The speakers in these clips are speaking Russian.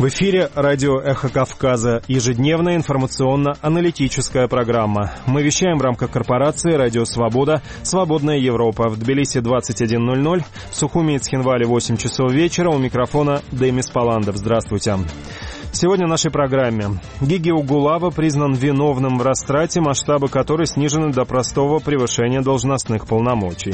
В эфире радио «Эхо Кавказа», ежедневная информационно-аналитическая программа. Мы вещаем в рамках корпорации «Радио Свобода», «Свободная Европа». В Тбилиси 21:00, в Сухуми и Цхинвале 8 часов вечера. У микрофона Демис Паландов. Здравствуйте. Сегодня в нашей программе. Гиги Угулава признан виновным в растрате, масштабы которой снижены до простого превышения должностных полномочий.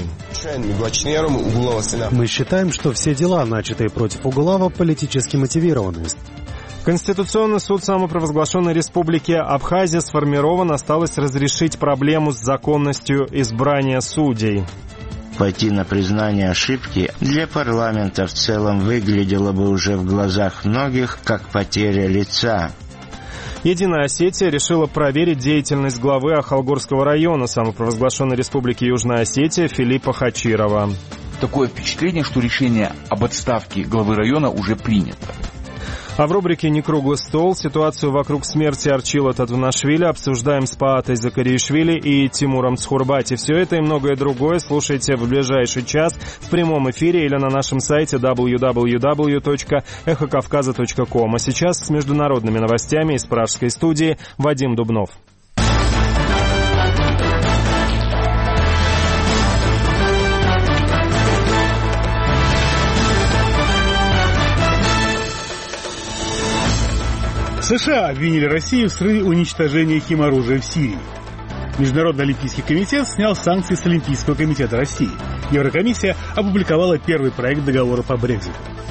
Мы считаем, что все дела, начатые против Угулава, политически мотивированы. Конституционный суд самопровозглашенной республики Абхазия сформирован, осталось разрешить проблему с законностью избрания судей. Пойти на признание ошибки для парламента в целом выглядело бы уже в глазах многих как потеря лица. Единая Осетия решила проверить деятельность главы Ахалгорского района самопровозглашенной республики Южная Осетия Филиппа Хачирова. Такое впечатление, что решение об отставке главы района уже принято. А в рубрике «Не круглый стол» ситуацию вокруг смерти Арчила Татунашвили обсуждаем с Паатой Закариишвили и Тимуром Цхурбати. Все это и многое другое слушайте в ближайший час в прямом эфире или на нашем сайте www.эхокавказа.ком. А сейчас с международными новостями из пражской студии Вадим Дубнов. США обвинили Россию в срыве уничтожения химоружия в Сирии. Международный олимпийский комитет снял санкции с Олимпийского комитета России. Еврокомиссия опубликовала первый проект договора по Брекситу.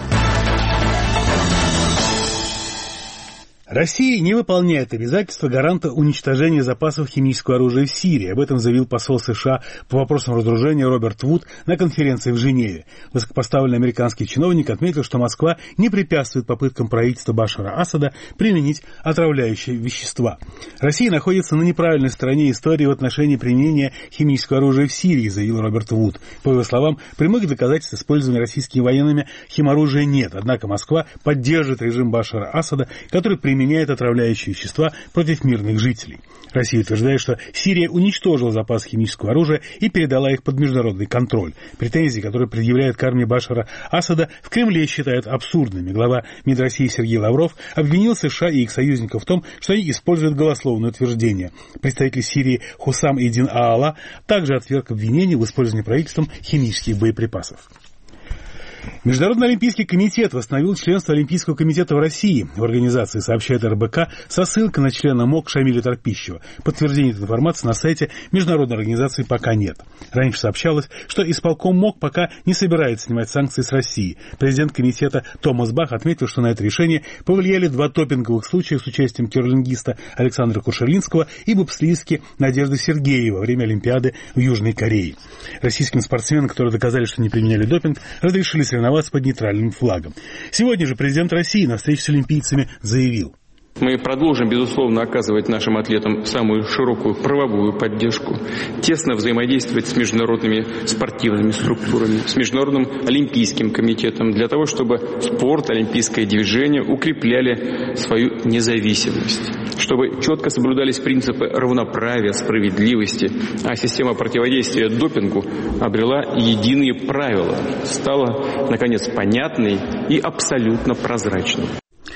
Россия не выполняет обязательства гаранта уничтожения запасов химического оружия в Сирии. Об этом заявил посол США по вопросам разоружения Роберт Вуд на конференции в Женеве. Высокопоставленный американский чиновник отметил, что Москва не препятствует попыткам правительства Башара Асада применить отравляющие вещества. Россия находится на неправильной стороне истории в отношении применения химического оружия в Сирии, заявил Роберт Вуд. По его словам, прямых доказательств использования российскими военными химоружия нет. Однако Москва поддерживает режим Башара Асада, который применяет отравляющие вещества против мирных жителей. Россия утверждает, что Сирия уничтожила запасы химического оружия и передала их под международный контроль. Претензии, которые предъявляют к армии Башара Асада, в Кремле считают абсурдными. Глава МИД России Сергей Лавров обвинил США и их союзников в том, что они используют голословное утверждение. Представитель Сирии Хусам Эдин Аала также отверг обвинение в использовании правительством химических боеприпасов. Международный олимпийский комитет восстановил членство Олимпийского комитета в России. В организации сообщает РБК со ссылкой на члена МОК Шамиля Торпищева. Подтверждения этой информации на сайте международной организации пока нет. Раньше сообщалось, что исполком МОК пока не собирается снимать санкции с России. Президент комитета Томас Бах отметил, что на это решение повлияли два допинговых случая с участием керлингиста Александра Кушерлинского и бобслистки Надежды Сергеева во время Олимпиады в Южной Корее. Российским спортсменам, которые доказали, что не применяли допинг, разрешили соревноваться под нейтральным флагом. Сегодня же президент России на встрече с олимпийцами заявил: мы продолжим, безусловно, оказывать нашим атлетам самую широкую правовую поддержку, тесно взаимодействовать с международными спортивными структурами, с Международным олимпийским комитетом, для того, чтобы спорт, олимпийское движение укрепляли свою независимость, чтобы четко соблюдались принципы равноправия, справедливости, а система противодействия допингу обрела единые правила, стала, наконец, понятной и абсолютно прозрачной.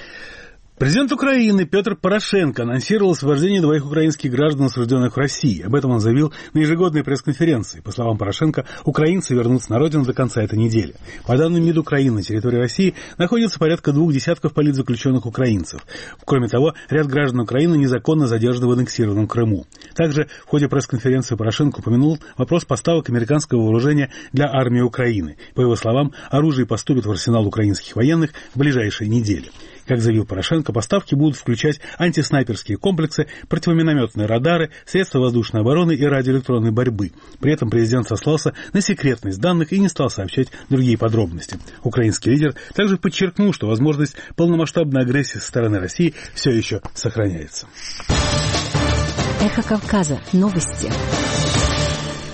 Президент Украины Петр Порошенко анонсировал освобождение двоих украинских граждан, осужденных в России. Об этом он заявил на ежегодной пресс-конференции. По словам Порошенко, украинцы вернутся на родину до конца этой недели. По данным МИД Украины, на территории России находится порядка 2 десятков политзаключенных украинцев. Кроме того, ряд граждан Украины незаконно задержаны в аннексированном Крыму. Также в ходе пресс-конференции Порошенко упомянул вопрос поставок американского вооружения для армии Украины. По его словам, оружие поступит в арсенал украинских военных в ближайшие недели. Как заявил Порошенко, поставки будут включать антиснайперские комплексы, противоминометные радары, средства воздушной обороны и радиоэлектронной борьбы. При этом президент сослался на секретность данных и не стал сообщать другие подробности. Украинский лидер также подчеркнул, что возможность полномасштабной агрессии со стороны России все еще сохраняется. Эхо Кавказа. Новости.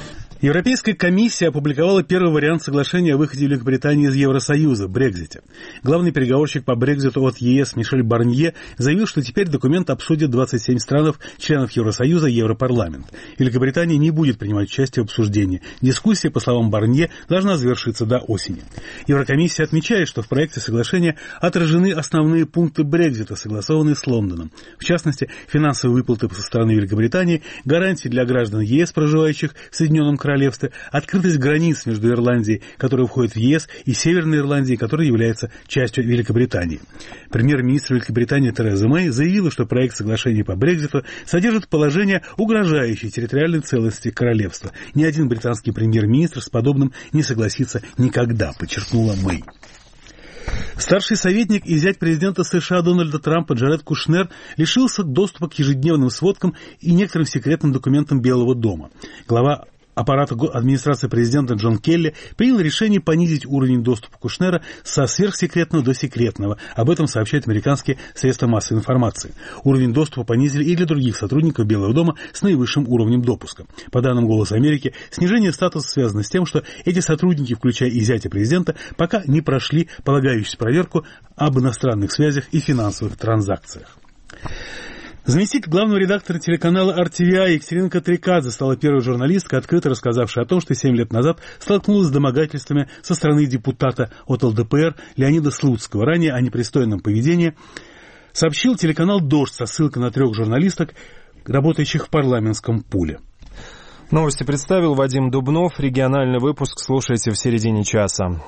Европейская комиссия опубликовала первый вариант соглашения о выходе Великобритании из Евросоюза, Брексите. Главный переговорщик по Брекситу от ЕС Мишель Барнье заявил, что теперь документ обсудят 27 членов Евросоюза и Европарламент. Великобритания не будет принимать участие в обсуждении. Дискуссия, по словам Барнье, должна завершиться до осени. Еврокомиссия отмечает, что в проекте соглашения отражены основные пункты Брексита, согласованные с Лондоном. В частности, финансовые выплаты со стороны Великобритании, гарантии для граждан ЕС, проживающих в Соединенном Королевстве, открытость границ между Ирландией, которая входит в ЕС, и Северной Ирландией, которая является частью Великобритании. Премьер-министр Великобритании Тереза Мэй заявила, что проект соглашения по Брекситу содержит положения, угрожающие территориальной целостности королевства. Ни один британский премьер-министр с подобным не согласится никогда, подчеркнула Мэй. Старший советник и зять президента США Дональда Трампа Джаред Кушнер лишился доступа к ежедневным сводкам и некоторым секретным документам Белого дома. Глава аппарата администрации президента Джон Келли принял решение понизить уровень доступа Кушнера со сверхсекретного до секретного. Об этом сообщают американские средства массовой информации. Уровень доступа понизили и для других сотрудников Белого дома с наивысшим уровнем допуска. По данным «Голоса Америки», снижение статуса связано с тем, что эти сотрудники, включая и зятя президента, пока не прошли полагающуюся проверку об иностранных связях и финансовых транзакциях. Заместитель главного редактора телеканала RTVI Екатерина Катрикадзе стала первой журналисткой, открыто рассказавшей о том, что 7 лет назад столкнулась с домогательствами со стороны депутата от ЛДПР Леонида Слуцкого. Ранее о непристойном поведении сообщил телеканал «Дождь» со ссылкой на 3 журналисток, работающих в парламентском пуле. Новости представил Вадим Дубнов. Региональный выпуск слушайте в середине часа.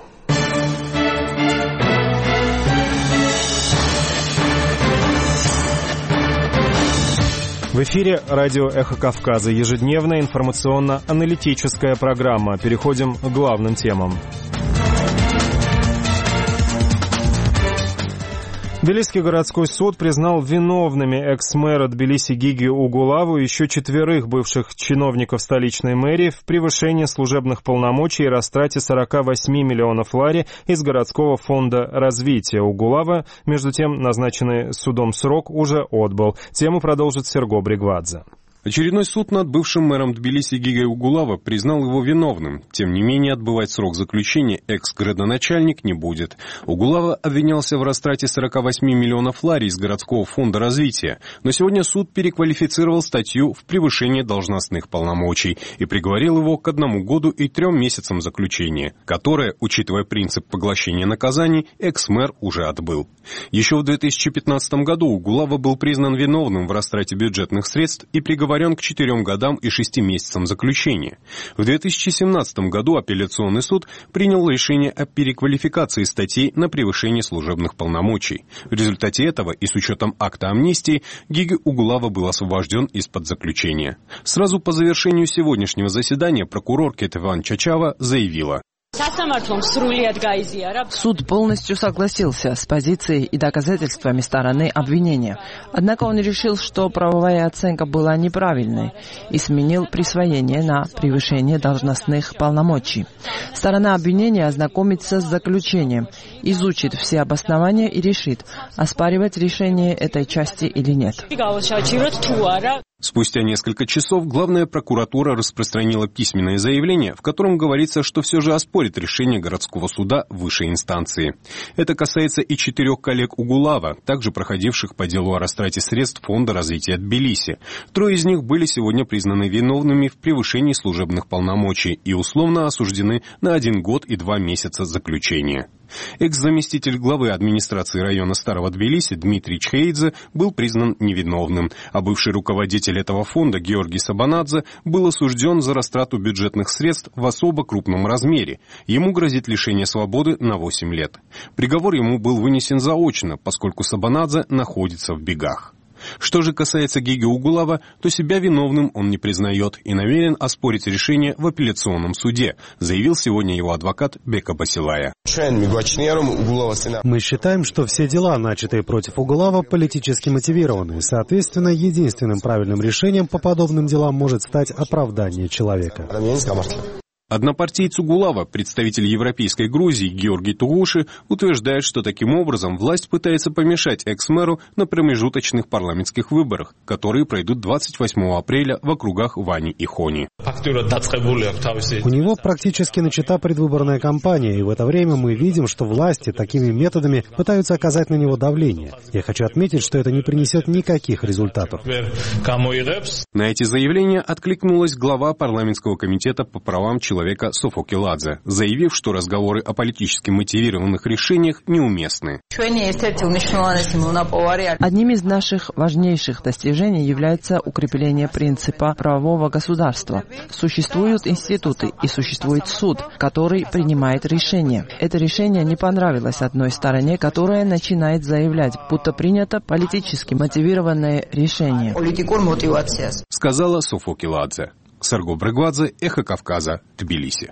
В эфире радио «Эхо Кавказа». Ежедневная информационно-аналитическая программа. Переходим к главным темам. Тбилисский городской суд признал виновными экс-мэра Тбилиси Гиги Угулаву и еще 4 бывших чиновников столичной мэрии в превышении служебных полномочий и растрате 48 миллионов лари из городского фонда развития. Угулава, между тем, назначенный судом срок уже отбыл. Тему продолжит Серго Бригвадзе. Очередной суд над бывшим мэром Тбилиси Гигой Угулава признал его виновным. Тем не менее, отбывать срок заключения экс-градоначальник не будет. Угулава обвинялся в растрате 48 миллионов лари из городского фонда развития. Но сегодня суд переквалифицировал статью в превышение должностных полномочий и приговорил его к 1 году и 3 месяцам заключения, которое, учитывая принцип поглощения наказаний, экс-мэр уже отбыл. Еще в 2015 году Угулава был признан виновным в растрате бюджетных средств и приговорен к 4 годам и 6 месяцам заключения. В 2017 году апелляционный суд принял решение о переквалификации статей на превышение служебных полномочий. В результате этого и с учетом акта амнистии Гиги Угулава был освобожден из-под заключения. Сразу по завершению сегодняшнего заседания прокурор Кетеван Чачава заявила: Суд полностью согласился с позицией и доказательствами стороны обвинения. Однако он решил, что правовая оценка была неправильной и сменил присвоение на превышение должностных полномочий. Сторона обвинения ознакомится с заключением, изучит все обоснования и решит, оспаривать решение этой части или нет. Спустя несколько часов главная прокуратура распространила письменное заявление, в котором говорится, что все же оспорит решение городского суда высшей инстанции. Это касается и 4 коллег Угулава, также проходивших по делу о растрате средств Фонда развития Тбилиси. 3 из них были сегодня признаны виновными в превышении служебных полномочий и условно осуждены на 1 год и 2 месяца заключения. Экс-заместитель главы администрации района Старого Тбилиси Дмитрий Чхеидзе был признан невиновным, а бывший руководитель этого фонда Георгий Сабанадзе был осужден за растрату бюджетных средств в особо крупном размере. Ему грозит лишение свободы на 8 лет. Приговор ему был вынесен заочно, поскольку Сабанадзе находится в бегах. Что же касается Гиги Угулава, то себя виновным он не признает и намерен оспорить решение в апелляционном суде, заявил сегодня его адвокат Бека Басилая. Мы считаем, что все дела, начатые против Угулава, политически мотивированы. Соответственно, единственным правильным решением по подобным делам может стать оправдание человека. Однопартиец Угулава, представитель Европейской Грузии Георгий Тугуши, утверждает, что таким образом власть пытается помешать экс-мэру на промежуточных парламентских выборах, которые пройдут 28 апреля в округах Вани и Хони. У него практически начата предвыборная кампания, и в это время мы видим, что власти такими методами пытаются оказать на него давление. Я хочу отметить, что это не принесет никаких результатов. На эти заявления откликнулась глава парламентского комитета по правам человека Софо Келадзе, заявив, что разговоры о политически мотивированных решениях неуместны. Одним из наших важнейших достижений является укрепление принципа правового государства. Существуют институты и существует суд, который принимает решение. Это решение не понравилось одной стороне, которая начинает заявлять, будто принято политически мотивированное решение. Сказала Софо Келадзе. Сарго Брегвадзе, Эхо Кавказа, Тбилиси.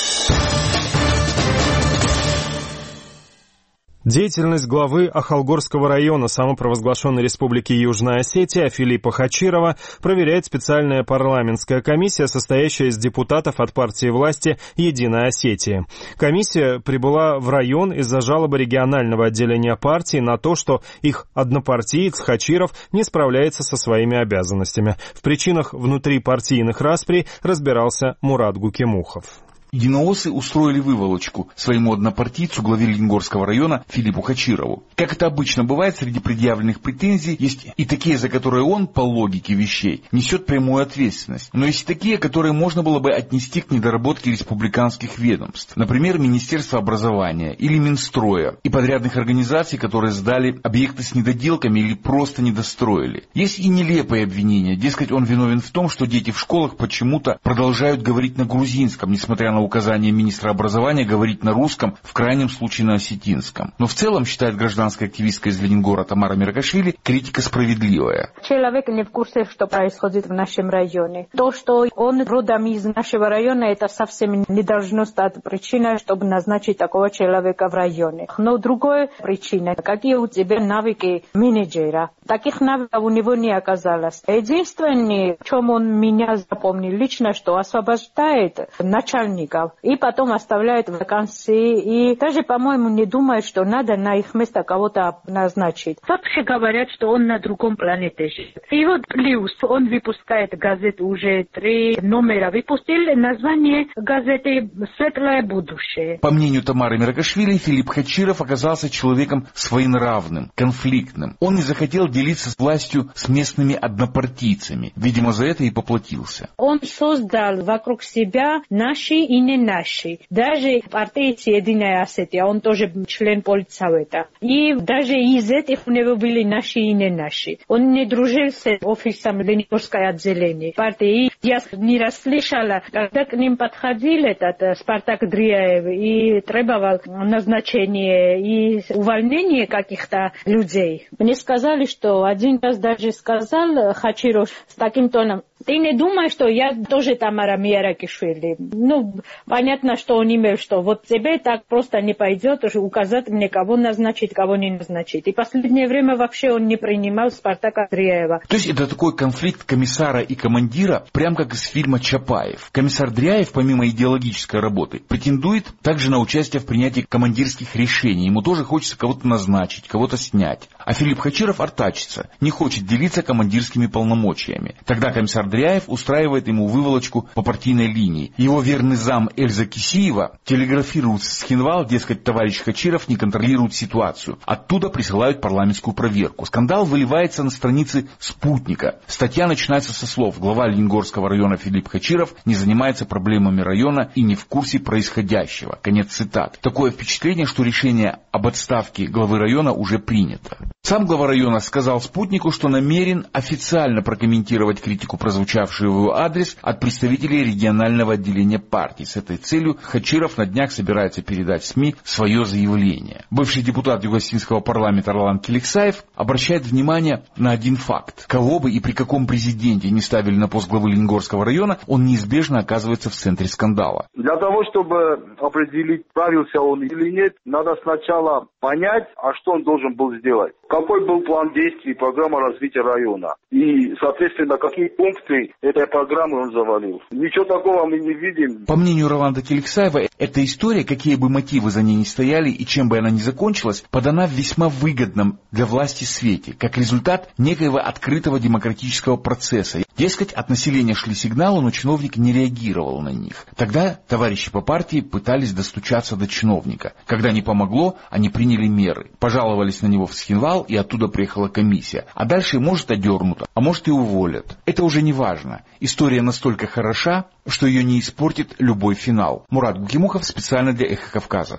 Деятельность главы Ахалгорского района самопровозглашенной Республики Южная Осетия Филиппа Хачирова проверяет специальная парламентская комиссия, состоящая из депутатов от партии власти «Единая Осетия». Комиссия прибыла в район из-за жалобы регионального отделения партии на то, что их однопартиец Хачиров не справляется со своими обязанностями. В причинах внутрипартийных расприй разбирался Мурат Гукемухов. Единооссы устроили выволочку своему однопартийцу, главе Ленгорского района Филиппу Хачирову. Как это обычно бывает, среди предъявленных претензий есть и такие, за которые он, по логике вещей, несет прямую ответственность. Но есть и такие, которые можно было бы отнести к недоработке республиканских ведомств. Например, Министерства образования или Минстроя и подрядных организаций, которые сдали объекты с недоделками или просто недостроили. Есть и нелепые обвинения. Дескать, он виновен в том, что дети в школах почему-то продолжают говорить на грузинском, несмотря на указание министра образования говорить на русском, в крайнем случае на осетинском. Но в целом, считает гражданская активистка из Ленингора Тамара Миракашвили, критика справедливая. Человек не в курсе, что происходит в нашем районе. То, что он родом из нашего района, это совсем не должно стать причиной, чтобы назначить такого человека в районе. Но другая причина, какие у тебя навыки менеджера. Таких навыков у него не оказалось. Единственное, в чем он меня запомнил лично, что освобождает начальника и потом оставляет вакансии. И даже, по-моему, не думает, что надо на их место кого-то назначить. Вообще говорят, что он на другом планете живет. И вот плюс, он выпускает газету, уже 3 номера выпустил, название газеты «Светлое будущее». По мнению Тамары Миракашвили, Филипп Хачиров оказался человеком своенравным, конфликтным. Он не захотел делиться с властью с местными однопартийцами. Видимо, за это и поплатился. Он создал вокруг себя наши и не наши. Даже партия «Единая Осетия», он тоже член политсовета. И даже из этих у него были наши и не наши. Он не дружил с офисом Ленингорского отделения партии. Я не раз слышала, когда к ним подходил этот Спартак Дриаев и требовал назначения и увольнения каких-то людей. Мне сказали, что один раз даже сказал Хачиров с таким тоном: ты не думай, что я тоже Тамара Миракашвили. Понятно, что он имел, что вот тебе так просто не пойдет уже указать мне, кого назначить, кого не назначить. И в последнее время вообще он не принимал Спартака Дряева. То есть это такой конфликт комиссара и командира, прям как из фильма «Чапаев». Комиссар Дряев, помимо идеологической работы, претендует также на участие в принятии командирских решений. Ему тоже хочется кого-то назначить, кого-то снять. А Филипп Хачиров артачится, не хочет делиться командирскими полномочиями. Тогда комиссар Дряев устраивает ему выволочку по партийной линии. Его верный зам Эльза Кисиева телеграфирует с Хинвал, дескать, товарищ Хачиров не контролирует ситуацию. Оттуда присылают парламентскую проверку. Скандал выливается на страницы «Спутника». Статья начинается со слов: глава Ленингорского района Филипп Хачиров не занимается проблемами района и не в курсе происходящего. Конец цитаты. Такое впечатление, что решение об отставке главы района уже принято. Сам глава района сказал «Спутнику», что намерен официально прокомментировать критику, прозвучавшую в его адрес от представителей регионального отделения партии. С этой целью Хачиров на днях собирается передать СМИ свое заявление. Бывший депутат Юго-Осетинского парламента Ролан Келексаев обращает внимание на один факт. Кого бы и при каком президенте не ставили на пост главы Ленингорского района, он неизбежно оказывается в центре скандала. Для того, чтобы определить, справился он или нет, надо сначала понять, а что он должен был сделать. какой был план действий, программа развития района. И, соответственно, какие пункты этой программы он завалил. Ничего такого мы не видим. По мнению Роланда Келексаева, эта история, какие бы мотивы за ней ни стояли и чем бы она ни закончилась, подана в весьма выгодном для власти свете, как результат некоего открытого демократического процесса. Дескать, от населения шли сигналы, но чиновник не реагировал на них. Тогда товарищи по партии пытались достучаться до чиновника. Когда не помогло, они приняли меры. Пожаловались на него в Схинвал, и оттуда приехала комиссия. А дальше может одернуто, а может и уволят. Это уже не важно. История настолько хороша, что ее не испортит любой финал. Мурат Гукимухов специально для «Эхо Кавказа».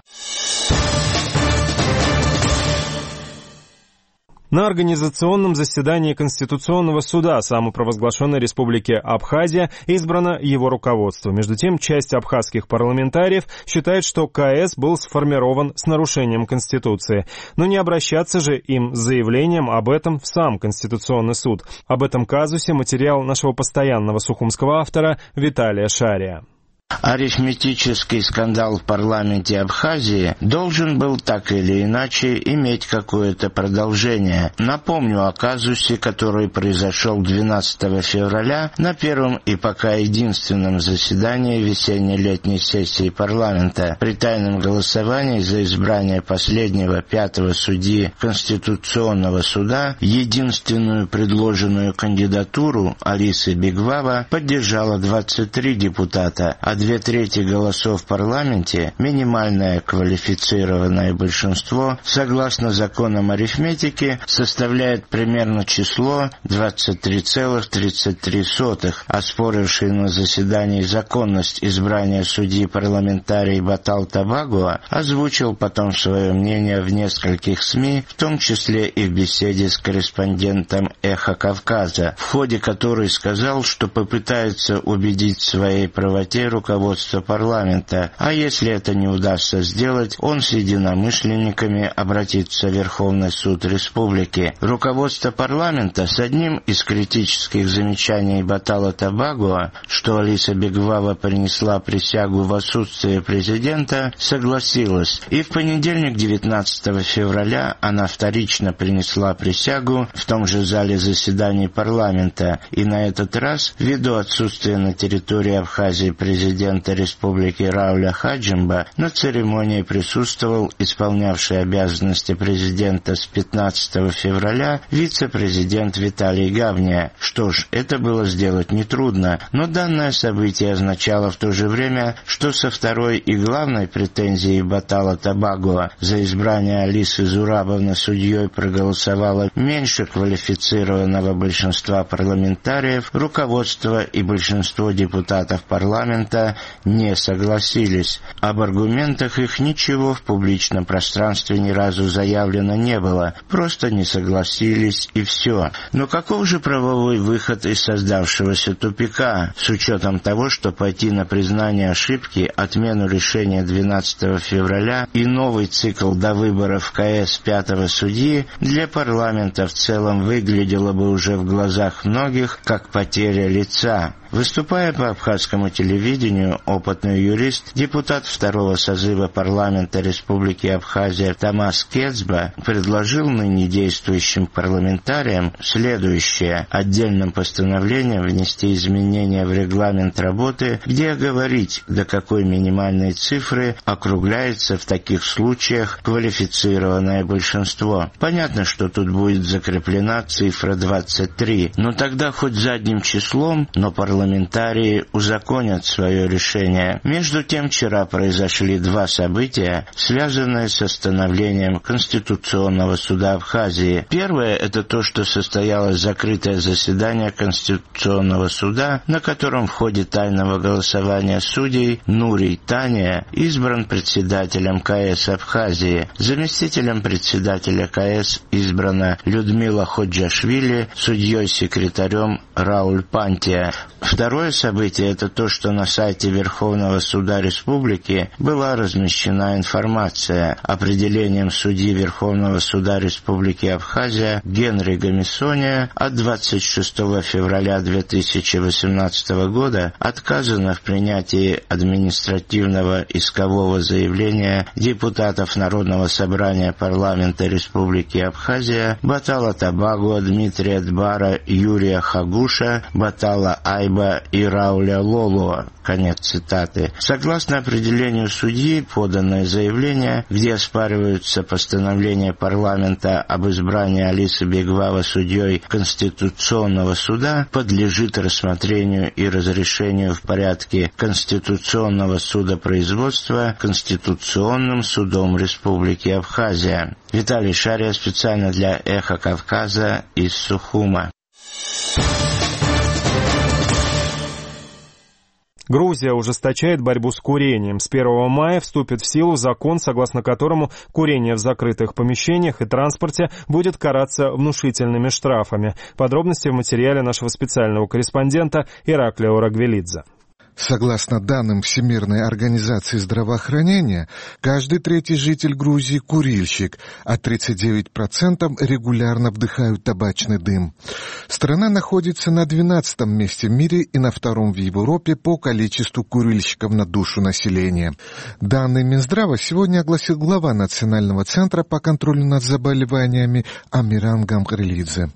На организационном заседании Конституционного суда самопровозглашенной республики Абхазия избрано его руководство. Между тем, часть абхазских парламентариев считает, что КС был сформирован с нарушением Конституции. Но не обращаться же им с заявлением об этом в сам Конституционный суд. Об этом казусе материал нашего постоянного сухумского автора Виталия Шария. Арифметический скандал в парламенте Абхазии должен был так или иначе иметь какое-то продолжение. Напомню о казусе, который произошел 12 февраля на первом и пока единственном заседании весенне-летней сессии парламента. При тайном голосовании за избрание последнего пятого судьи Конституционного суда единственную предложенную кандидатуру Алисы Бигвава поддержало 23 депутата, а 2/3 голосов в парламенте, минимальное квалифицированное большинство, согласно законам арифметики, составляет примерно число 23,33. Оспоривший на заседании законность избрания судьи парламентарий Батал Табагуа озвучил потом свое мнение в нескольких СМИ, в том числе и в беседе с корреспондентом «Эхо Кавказа», в ходе которой сказал, что попытается убедить в своей правоте руководство парламента, а если это не удастся сделать, он с единомышленниками обратится в Верховный суд республики. Руководство парламента с одним из критических замечаний Батала Табагуа, что Алиса Бигвава принесла присягу в отсутствие президента, согласилось, и в понедельник 19 февраля она вторично принесла присягу в том же зале заседаний парламента, и на этот раз, ввиду отсутствия на территории Абхазии президента республики Рауля Хаджимба, на церемонии присутствовал исполнявший обязанности президента с 15 февраля вице-президент Виталий Гавния. Что ж, это было сделать нетрудно, но данное событие означало в то же время, что со второй и главной претензией Батала Табагуа за избрание Алисы Зурабовны судьей проголосовало меньше квалифицированного большинства парламентариев, руководство и большинство депутатов парламента не согласились. Об аргументах их ничего в публичном пространстве ни разу заявлено не было, просто не согласились и все. Но каков же правовой выход из создавшегося тупика, с учетом того, что пойти на признание ошибки, отмену решения 12 февраля и новый цикл до выборов КС пятого судьи для парламента в целом выглядело бы уже в глазах многих как потеря лица. Выступая по абхазскому телевидению, опытный юрист, депутат второго созыва парламента Республики Абхазия Тамас Кецба предложил ныне действующим парламентариям следующее: отдельным постановлением внести изменения в регламент работы, где оговорить, до какой минимальной цифры округляется в таких случаях квалифицированное большинство. Понятно, что тут будет закреплена цифра 23, но тогда хоть задним числом, но парламентарии узаконят свое решение. Между тем, вчера произошли два события, связанные с становлением Конституционного суда Абхазии. Первое — это то, что состоялось закрытое заседание Конституционного суда, на котором в ходе тайного голосования судей Нурий Тания избран председателем КС Абхазии. Заместителем председателя КС избрана Людмила Ходжашвили, судьей-секретарем Рауль Пантия. Второе событие – это то, что на сайте Верховного суда Республики была размещена информация определением судьи Верховного суда Республики Абхазия Генри Гамисония от 26 февраля 2018 года отказано в принятии административного искового заявления депутатов Народного собрания парламента Республики Абхазия Батала Табагуа, Дмитрия Дбара, Юрия Хагуша, Батала Айба и Рауля Лолуа. Конец цитаты. Согласно определению судьи, поданное заявление, где оспариваются постановления парламента об избрании Алисы Бегвава судьей Конституционного суда, подлежит рассмотрению и разрешению в порядке Конституционного судопроизводства Конституционным судом Республики Абхазия. Виталий Шария специально для «Эхо Кавказа» из Сухума. Грузия ужесточает борьбу с курением. С 1 мая вступит в силу закон, согласно которому курение в закрытых помещениях и транспорте будет караться внушительными штрафами. Подробности в материале нашего специального корреспондента Ираклия Рагвелидзе. Согласно данным Всемирной организации здравоохранения, каждый третий житель Грузии – курильщик, а 39% регулярно вдыхают табачный дым. Страна находится на 12-м месте в мире и на 2-м в Европе по количеству курильщиков на душу населения. Данные Минздрава сегодня огласил глава Национального центра по контролю над заболеваниями Амиран Гамгрелидзе.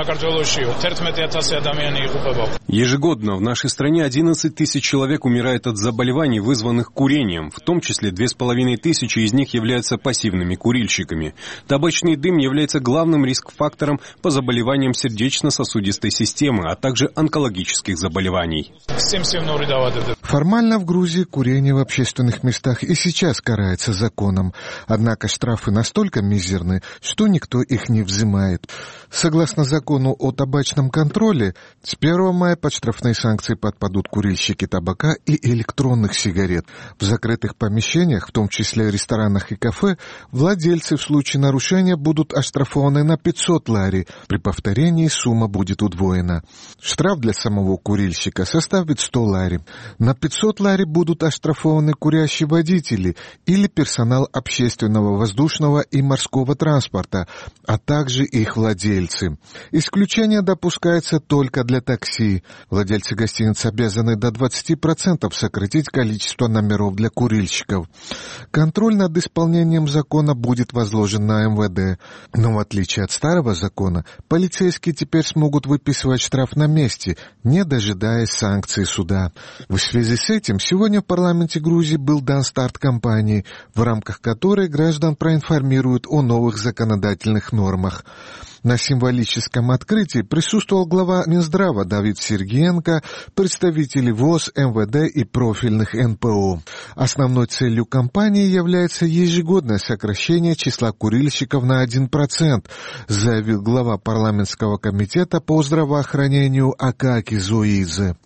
Ежегодно в нашей стране 11 тысяч человек умирает от заболеваний, вызванных курением. В том числе 2500 из них являются пассивными курильщиками. Табачный дым является главным риск-фактором по заболеваниям сердечно-сосудистой системы, а также онкологических заболеваний. Формально в Грузии курение в общественных местах и сейчас карается законом. Однако штрафы настолько мизерны, что никто их не взимает. Согласно закону о табачном контроле, с 1 мая под штрафные санкции подпадут курильщики табака и электронных сигарет. В закрытых помещениях, в том числе ресторанах и кафе, владельцы в случае нарушения будут оштрафованы на 500 лари. При повторении сумма будет удвоена. Штраф для самого курильщика составит 100 лари. На 500 лари будут оштрафованы курящие водители или персонал общественного воздушного и морского транспорта, а также их владельцы. Исключение допускается только для такси. Владельцы гостиниц обязаны до 20% сократить количество номеров для курильщиков. Контроль над исполнением закона будет возложен на МВД. Но в отличие от старого закона, полицейские теперь смогут выписывать штраф на месте, не дожидаясь санкций суда. В связи с этим сегодня в парламенте Грузии был дан старт кампании, в рамках которой граждан проинформируют о новых законодательных нормах. На символическом открытии присутствовал глава Минздрава Давид Сергиенко, представители ВОЗ, МВД и профильных НПО. Основной целью кампании является ежегодное сокращение числа курильщиков на 1%, заявил глава парламентского комитета по здравоохранению Акаки Зоидзе.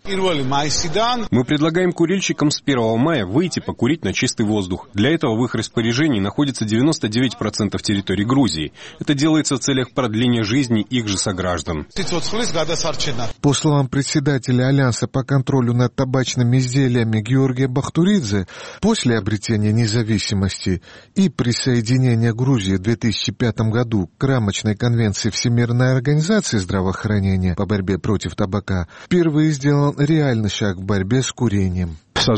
Мы предлагаем курильщикам с 1 мая выйти покурить на чистый воздух. Для этого в их распоряжении находится 99% территории Грузии. Это делается в целях продления жизни их же сограждан. По словам председателя Альянса по контролю над табачными изделиями Георгия Бахтуридзе, после обретения независимости и присоединения Грузии в 2005 году к рамочной конвенции Всемирной организации здравоохранения по борьбе против табака, впервые сделан реальный шаг в борьбе с курением.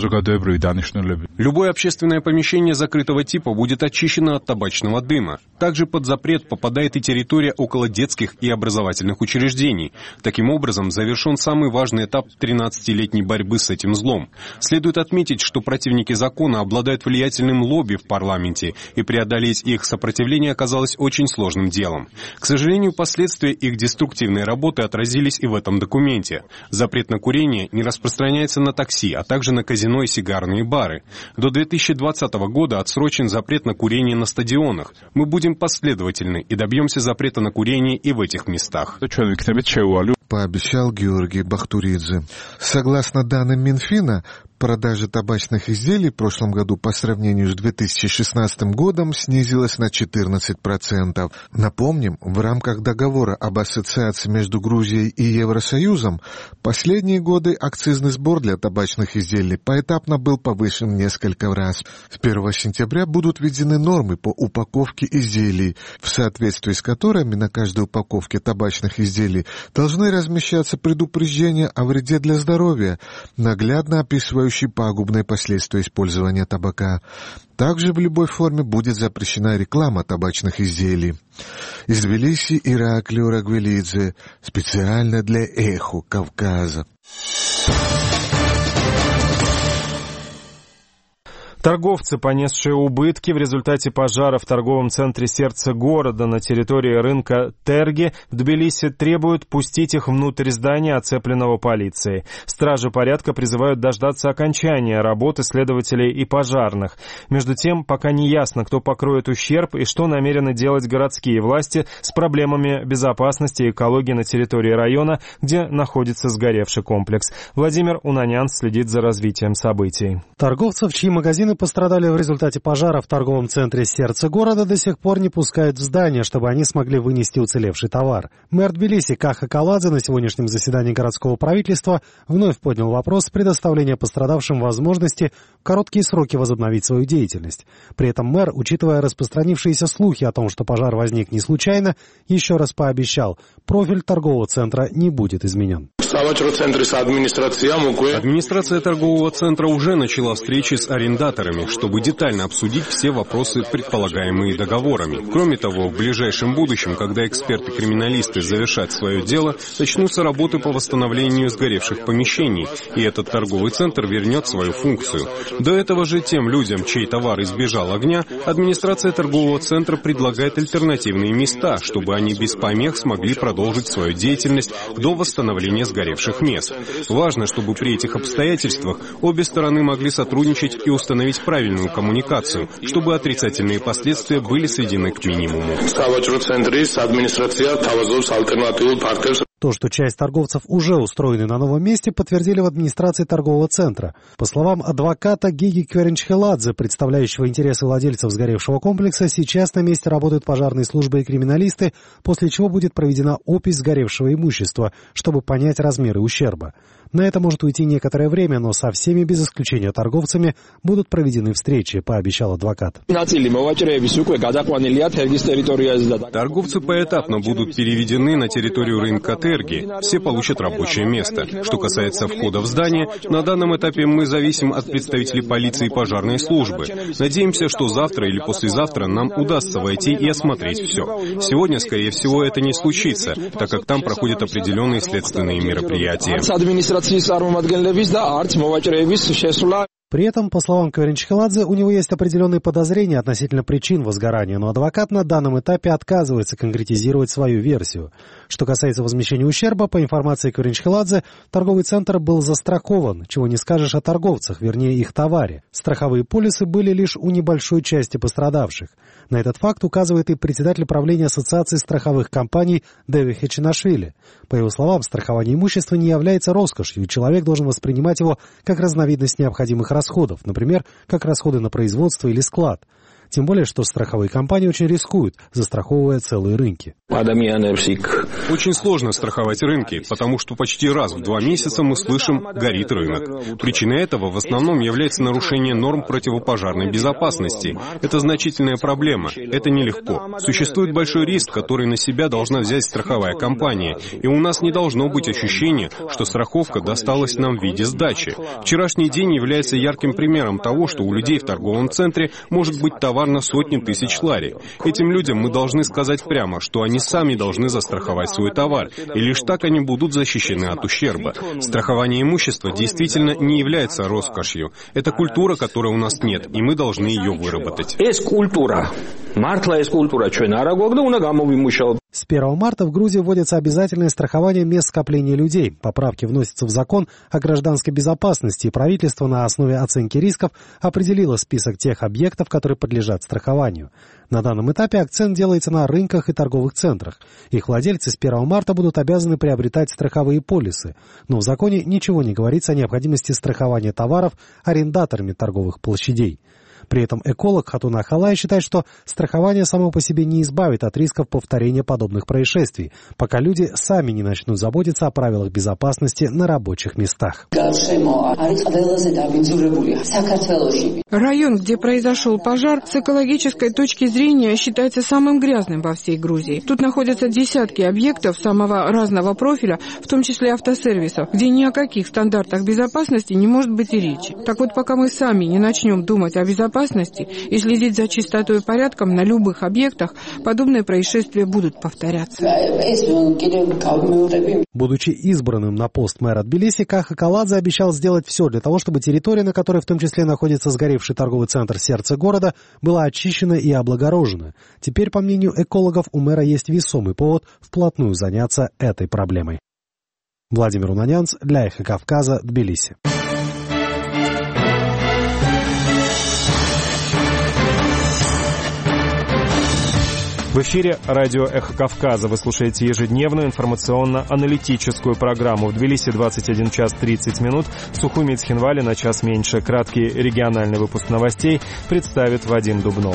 Любое общественное помещение закрытого типа будет очищено от табачного дыма. Также под запрет попадает и территория около детских и образовательных учреждений. Таким образом, завершен самый важный этап 13-летней борьбы с этим злом. Следует отметить, что противники закона обладают влиятельным лобби в парламенте, и преодолеть их сопротивление оказалось очень сложным делом. К сожалению, последствия их деструктивной работы отразились и в этом документе. Запрет на курение не распространяется на такси, а также на казино и сигарные бары. До 2020 года отсрочен запрет на курение на стадионах. Мы будем последовательны и добьемся запрета на курение и в этих местах. Пообещал Георгий Бахтуридзе. Согласно данным Минфина, Продажа табачных изделий в прошлом году по сравнению с 2016 годом снизилась на 14%. Напомним, в рамках договора об ассоциации между Грузией и Евросоюзом последние годы акцизный сбор для табачных изделий поэтапно был повышен несколько раз. С 1 сентября будут введены нормы по упаковке изделий, в соответствии с которыми на каждой упаковке табачных изделий должны размещаться предупреждения о вреде для здоровья, наглядно описывающие пагубные последствия использования табака. Также в любой форме будет запрещена реклама табачных изделий. Из Тбилиси Ираклио Рагвелидзе, специально для «Эхо Кавказа». Торговцы, понесшие убытки в результате пожара в торговом центре «Сердце города» на территории рынка Терги в Тбилиси, требуют пустить их внутрь здания, оцепленного полицией. Стражи порядка призывают дождаться окончания работы следователей и пожарных. Между тем, пока не ясно, кто покроет ущерб и что намерены делать городские власти с проблемами безопасности и экологии на территории района, где находится сгоревший комплекс. Владимир Унанян следит за развитием событий. Торговцев, чьи магазины пострадали в результате пожара в торговом центре «Сердце города», до сих пор не пускают в здание, чтобы они смогли вынести уцелевший товар. Мэр Тбилиси Каха Каладзе на сегодняшнем заседании городского правительства вновь поднял вопрос предоставления пострадавшим возможности в короткие сроки возобновить свою деятельность. При этом мэр, учитывая распространившиеся слухи о том, что пожар возник не случайно, еще раз пообещал, профиль торгового центра не будет изменен. Администрация торгового центра уже начала встречи с арендаторами, чтобы детально обсудить все вопросы, предполагаемые договорами. Кроме того, в ближайшем будущем, когда эксперты-криминалисты завершат свое дело, начнутся работы по восстановлению сгоревших помещений, и этот торговый центр вернет свою функцию. До этого же тем людям, чей товар избежал огня, администрация торгового центра предлагает альтернативные места, чтобы они без помех смогли продолжить свою деятельность до восстановления сгоревших мест. Важно, чтобы при этих обстоятельствах обе стороны могли сотрудничать и установить правильную коммуникацию, чтобы отрицательные последствия были сведены к минимуму. То, что часть торговцев уже устроены на новом месте, подтвердили в администрации торгового центра. По словам адвоката Гиги Кверенчхеладзе, представляющего интересы владельцев сгоревшего комплекса, сейчас на месте работают пожарные службы и криминалисты, после чего будет проведена опись сгоревшего имущества, чтобы понять размеры ущерба. На это может уйти некоторое время, но со всеми, без исключения торговцами, будут проведены встречи, пообещал адвокат. Торговцы поэтапно будут переведены на территорию рынка Терги. Все получат рабочее место. Что касается входа в здание, на данном этапе мы зависим от представителей полиции и пожарной службы. Надеемся, что завтра или послезавтра нам удастся войти и осмотреть все. Сегодня, скорее всего, это не случится, так как там проходят определенные следственные мероприятия. При этом, по словам Кверенчхеладзе, у него есть определенные подозрения относительно причин возгорания, но адвокат на данном этапе отказывается конкретизировать свою версию. Что касается возмещения ущерба, по информации Кверенчхеладзе, торговый центр был застрахован, чего не скажешь о торговцах, вернее их товаре. Страховые полисы были лишь у небольшой части пострадавших. На этот факт указывает и председатель правления Ассоциации страховых компаний Деви Хечинашвили. По его словам, страхование имущества не является роскошью, и человек должен воспринимать его как разновидность необходимых расходов, например, как расходы на производство или склад. Тем более, что страховые компании очень рискуют, застраховывая целые рынки. Очень сложно страховать рынки, потому что почти раз в 2 месяца мы слышим «горит рынок». Причиной этого в основном является нарушение норм противопожарной безопасности. Это значительная проблема, это нелегко. Существует большой риск, который на себя должна взять страховая компания, и у нас не должно быть ощущения, что страховка досталась нам в виде сдачи. Вчерашний день является ярким примером того, что у людей в торговом центре может быть товар на сотни тысяч лари. Этим людям мы должны сказать прямо, что они сами должны застраховать свой товар, и лишь так они будут защищены от ущерба. Страхование имущества действительно не является роскошью. Это культура, которой у нас нет, и мы должны ее выработать. С 1 марта в Грузии вводится обязательное страхование мест скопления людей. Поправки вносятся в закон о гражданской безопасности, и правительство на основе оценки рисков определило список тех объектов, которые подлежат страхованию. На данном этапе акцент делается на рынках и торговых центрах. Их владельцы с 1 марта будут обязаны приобретать страховые полисы. Но в законе ничего не говорится о необходимости страхования товаров арендаторами торговых площадей. При этом эколог Хатун Ахалай считает, что страхование само по себе не избавит от рисков повторения подобных происшествий, пока люди сами не начнут заботиться о правилах безопасности на рабочих местах. Район, где произошел пожар, с экологической точки зрения считается самым грязным во всей Грузии. Тут находятся десятки объектов самого разного профиля, в том числе автосервисов, где ни о каких стандартах безопасности не может быть и речи. Так вот, пока мы сами не начнем думать о безопасности и следить за чистотой и порядком на любых объектах, подобные происшествия будут повторяться. Будучи избранным на пост мэра Тбилиси, Каха Каладзе обещал сделать все для того, чтобы территория, на которой в том числе находится сгоревший торговый центр сердца города, была очищена и облагорожена. Теперь, по мнению экологов, у мэра есть весомый повод вплотную заняться этой проблемой. Владимир Унанянц для Эхо Кавказа, Тбилиси. В эфире радио «Эхо Кавказа». Вы слушаете ежедневную информационно-аналитическую программу. В Тбилиси 21 час 30 минут. В Сухуми и Цхинвале на час меньше. Краткий региональный выпуск новостей представит Вадим Дубнов.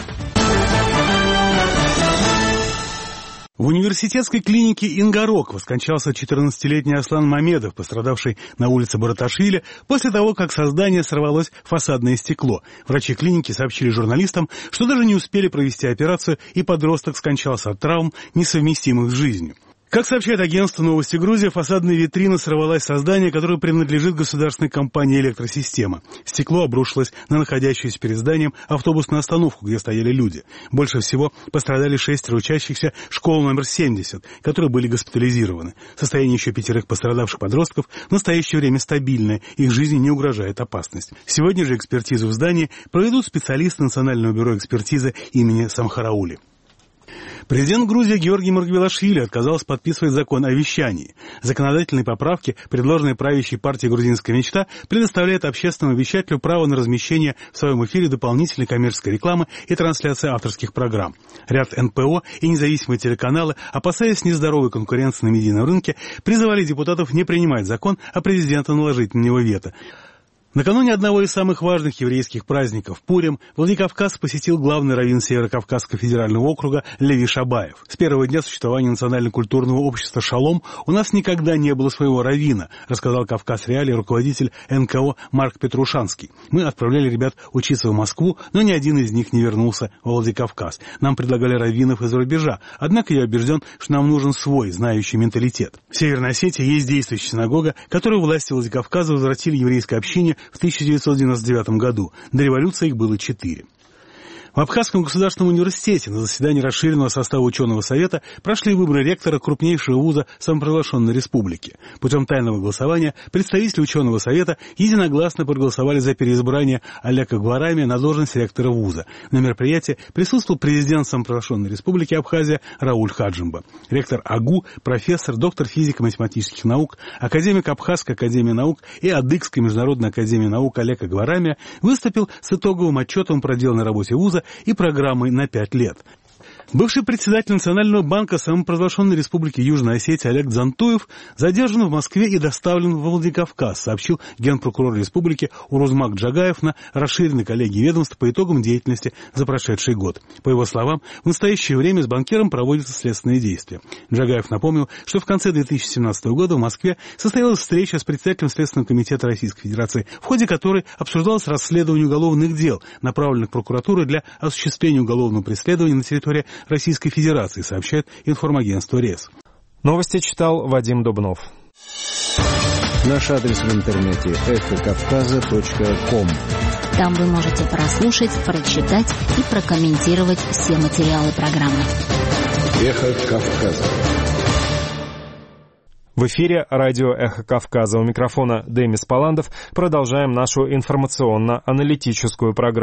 В университетской клинике Ингарокова скончался 14-летний Аслан Мамедов, пострадавший на улице Бураташвили после того, как со здания сорвалось фасадное стекло. Врачи клиники сообщили журналистам, что даже не успели провести операцию, и подросток скончался от травм, несовместимых с жизнью. Как сообщает агентство «Новости Грузии», фасадная витрина сорвалась со здания, которое принадлежит государственной компании «Электросистема». Стекло обрушилось на находящуюся перед зданием автобусную остановку, где стояли люди. Больше всего пострадали 6 учащихся школы номер 70, которые были госпитализированы. Состояние еще 5 пострадавших подростков в настоящее время стабильное, их жизни не угрожает опасность. Сегодня же экспертизу в здании проведут специалисты Национального бюро экспертизы имени Самхараули. Президент Грузии Георгий Маргвелашвили отказался подписывать закон о вещании. Законодательные поправки, предложенные правящей партией «Грузинская мечта», предоставляют общественному вещателю право на размещение в своем эфире дополнительной коммерческой рекламы и трансляции авторских программ. Ряд НПО и независимые телеканалы, опасаясь нездоровой конкуренции на медийном рынке, призывали депутатов не принимать закон, а президента наложить на него вето. Накануне одного из самых важных еврейских праздников, Пурим, Владикавказ посетил главный раввин Северо-Кавказского федерального округа Леви Шабаев. С первого дня существования Национально-культурного общества «Шалом» у нас никогда не было своего раввина, рассказал Кавказ Реалии руководитель НКО Марк Петрушанский. Мы отправляли ребят учиться в Москву, но ни один из них не вернулся в Владикавказ. Нам предлагали раввинов из-за рубежа, однако я убежден, что нам нужен свой, знающий менталитет. В Северной Осетии есть действующая синагога, которую власти Владикавказа возвратили еврейское общение в 1999 году. До революции их было 4. В Абхазском государственном университете на заседании расширенного состава ученого совета прошли выборы ректора крупнейшего вуза самопровозглашенной республики. Путем тайного голосования представители ученого совета единогласно проголосовали за переизбрание Аляка Гварами на должность ректора вуза. На мероприятии присутствовал президент самопровозглашенной республики Абхазия Рауль Хаджимба. Ректор АГУ, профессор, доктор физико-математических наук, академик Абхазской академии наук и Адыгской международной академии наук Аляка Гварами выступил с итоговым отчетом о проделанной работе вуза и программой на 5 лет. Бывший председатель Национального банка самопровозглашенной республики Южная Осетия Олег Дзантуев задержан в Москве и доставлен в Владикавказ, сообщил генпрокурор республики Урузмак Джагаев на расширенной коллегии ведомств по итогам деятельности за прошедший год. По его словам, в настоящее время с банкиром проводятся следственные действия. Джагаев напомнил, что в конце 2017 года в Москве состоялась встреча с председателем Следственного комитета Российской Федерации, в ходе которой обсуждалось расследование уголовных дел, направленных прокуратурой для осуществления уголовного преследования на территории Российской Федерации, сообщает информагентство РЕС. Новости читал Вадим Дубнов. Наш адрес в интернете эхокавказа.ком. Там вы можете прослушать, прочитать и прокомментировать все материалы программы. Эхо Кавказа. В эфире радио «Эхо Кавказа». У микрофона Демис Паландов. Продолжаем нашу информационно-аналитическую программу.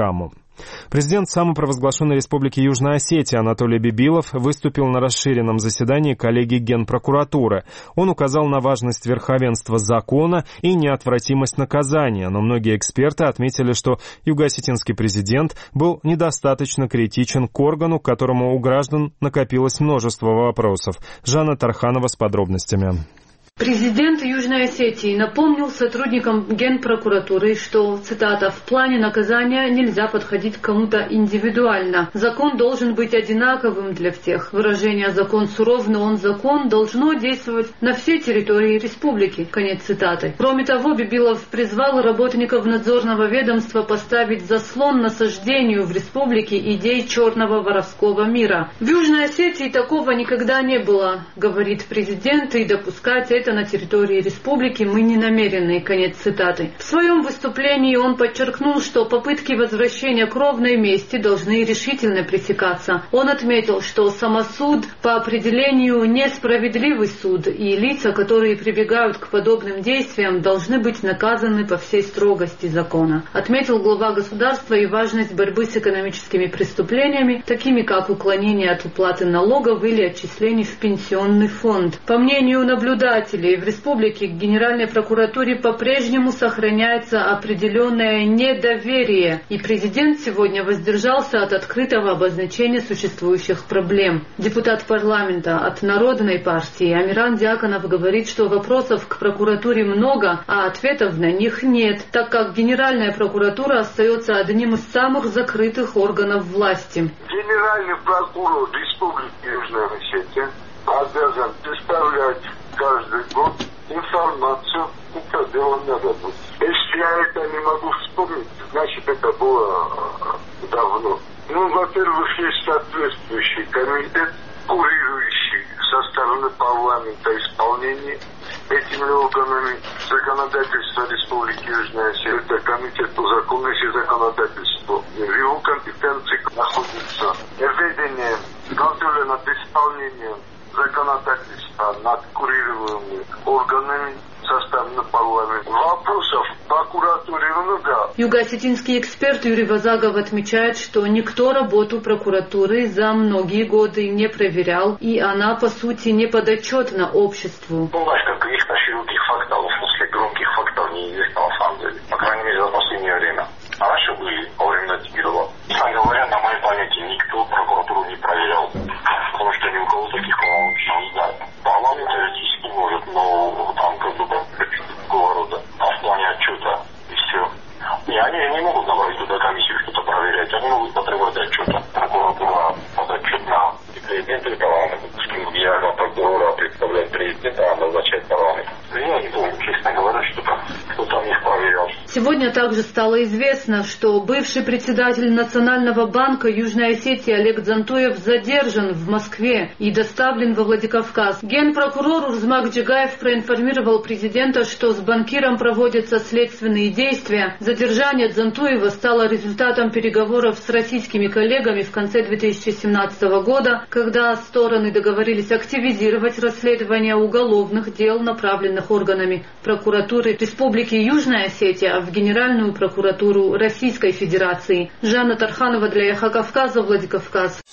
Президент самопровозглашенной Республики Южная Осетия Анатолий Бибилов выступил на расширенном заседании коллегии Генпрокуратуры. Он указал на важность верховенства закона и неотвратимость наказания, но многие эксперты отметили, что юго-осетинский президент был недостаточно критичен к органу, к которому у граждан накопилось множество вопросов. Жанна Тарханова с подробностями. Президент Южной Осетии напомнил сотрудникам Генпрокуратуры, что, цитата, «в плане наказания нельзя подходить к кому-то индивидуально. Закон должен быть одинаковым для всех. Выражение «закон суров, но он закон» должно действовать на всей территории республики». Конец цитаты. Кроме того, Бибилов призвал работников надзорного ведомства поставить заслон насаждению в республике идей черного воровского мира. В Южной Осетии такого никогда не было, говорит президент, и допускать это на территории республики мы не намерены. Конец цитаты. В своем выступлении он подчеркнул, что попытки возвращения к ровной мести должны решительно пресекаться. Он отметил, что самосуд по определению несправедливый суд, и лица, которые прибегают к подобным действиям, должны быть наказаны по всей строгости закона. Отметил глава государства и важность борьбы с экономическими преступлениями, такими как уклонение от уплаты налогов или отчислений в пенсионный фонд. По мнению наблюдателей, в республике к Генеральной прокуратуре по-прежнему сохраняется определенное недоверие, и президент сегодня воздержался от открытого обозначения существующих проблем. Депутат парламента от Народной партии Амиран Дьяконов говорит, что вопросов к прокуратуре много, а ответов на них нет, так как Генеральная прокуратура остается одним из самых закрытых органов власти. Генеральный прокурор Республики Южная Осетия обязан представлять каждый год информацию по делам надо. Если я это не могу вспомнить, значит это было давно. Во-первых, есть соответствующий комитет, курирующий со стороны парламента исполнение этими органами законодательства Республики Южная Осетия. Это комитет по законности и законодательству. В его компетенции находится введение контроля над исполнением законодательства над курируемыми органами со стороны парламента. Вопросов в прокуратуре много. Юго-осетинский эксперт Юрий Вазагов отмечает, что никто работу прокуратуры за многие годы не проверял, и она, по сути, не подотчетна обществу. Каких-то широких фактов, в смысле громких фактов, неизвестно на самом деле. По крайней мере, за последнее время. А раньше были во времена Тигирова. Честно говоря, на моей памяти никто прокуратуру не проверял. Потому что ни у кого таких вообще не знаю. Парламент теоретически может, но там как бы такого рода. А в плане отчета и все. И они не могут добавить туда комиссию что-то проверять. Они могут потребовать отчета. Прокуратура подотчетна и президенту, и парламенту. Генерального прокурора представляет президента, а назначает парламент. Я не помню, честно говоря, что там их проверял. Сегодня также стало известно, что бывший председатель Национального банка Южной Осетии Олег Дзантуев задержан в Москве и доставлен во Владикавказ. Генпрокурор Урзмак Джигаев проинформировал президента, что с банкиром проводятся следственные действия. Задержание Дзантуева стало результатом переговоров с российскими коллегами в конце 2017 года, когда стороны договорились активизировать расследование уголовных дел, направленных органами прокуратуры Республики Южная Осетия в Генеральную прокуратуру Российской Федерации. Жанна Тарханова для Эхо Кавказа, Владикавказ.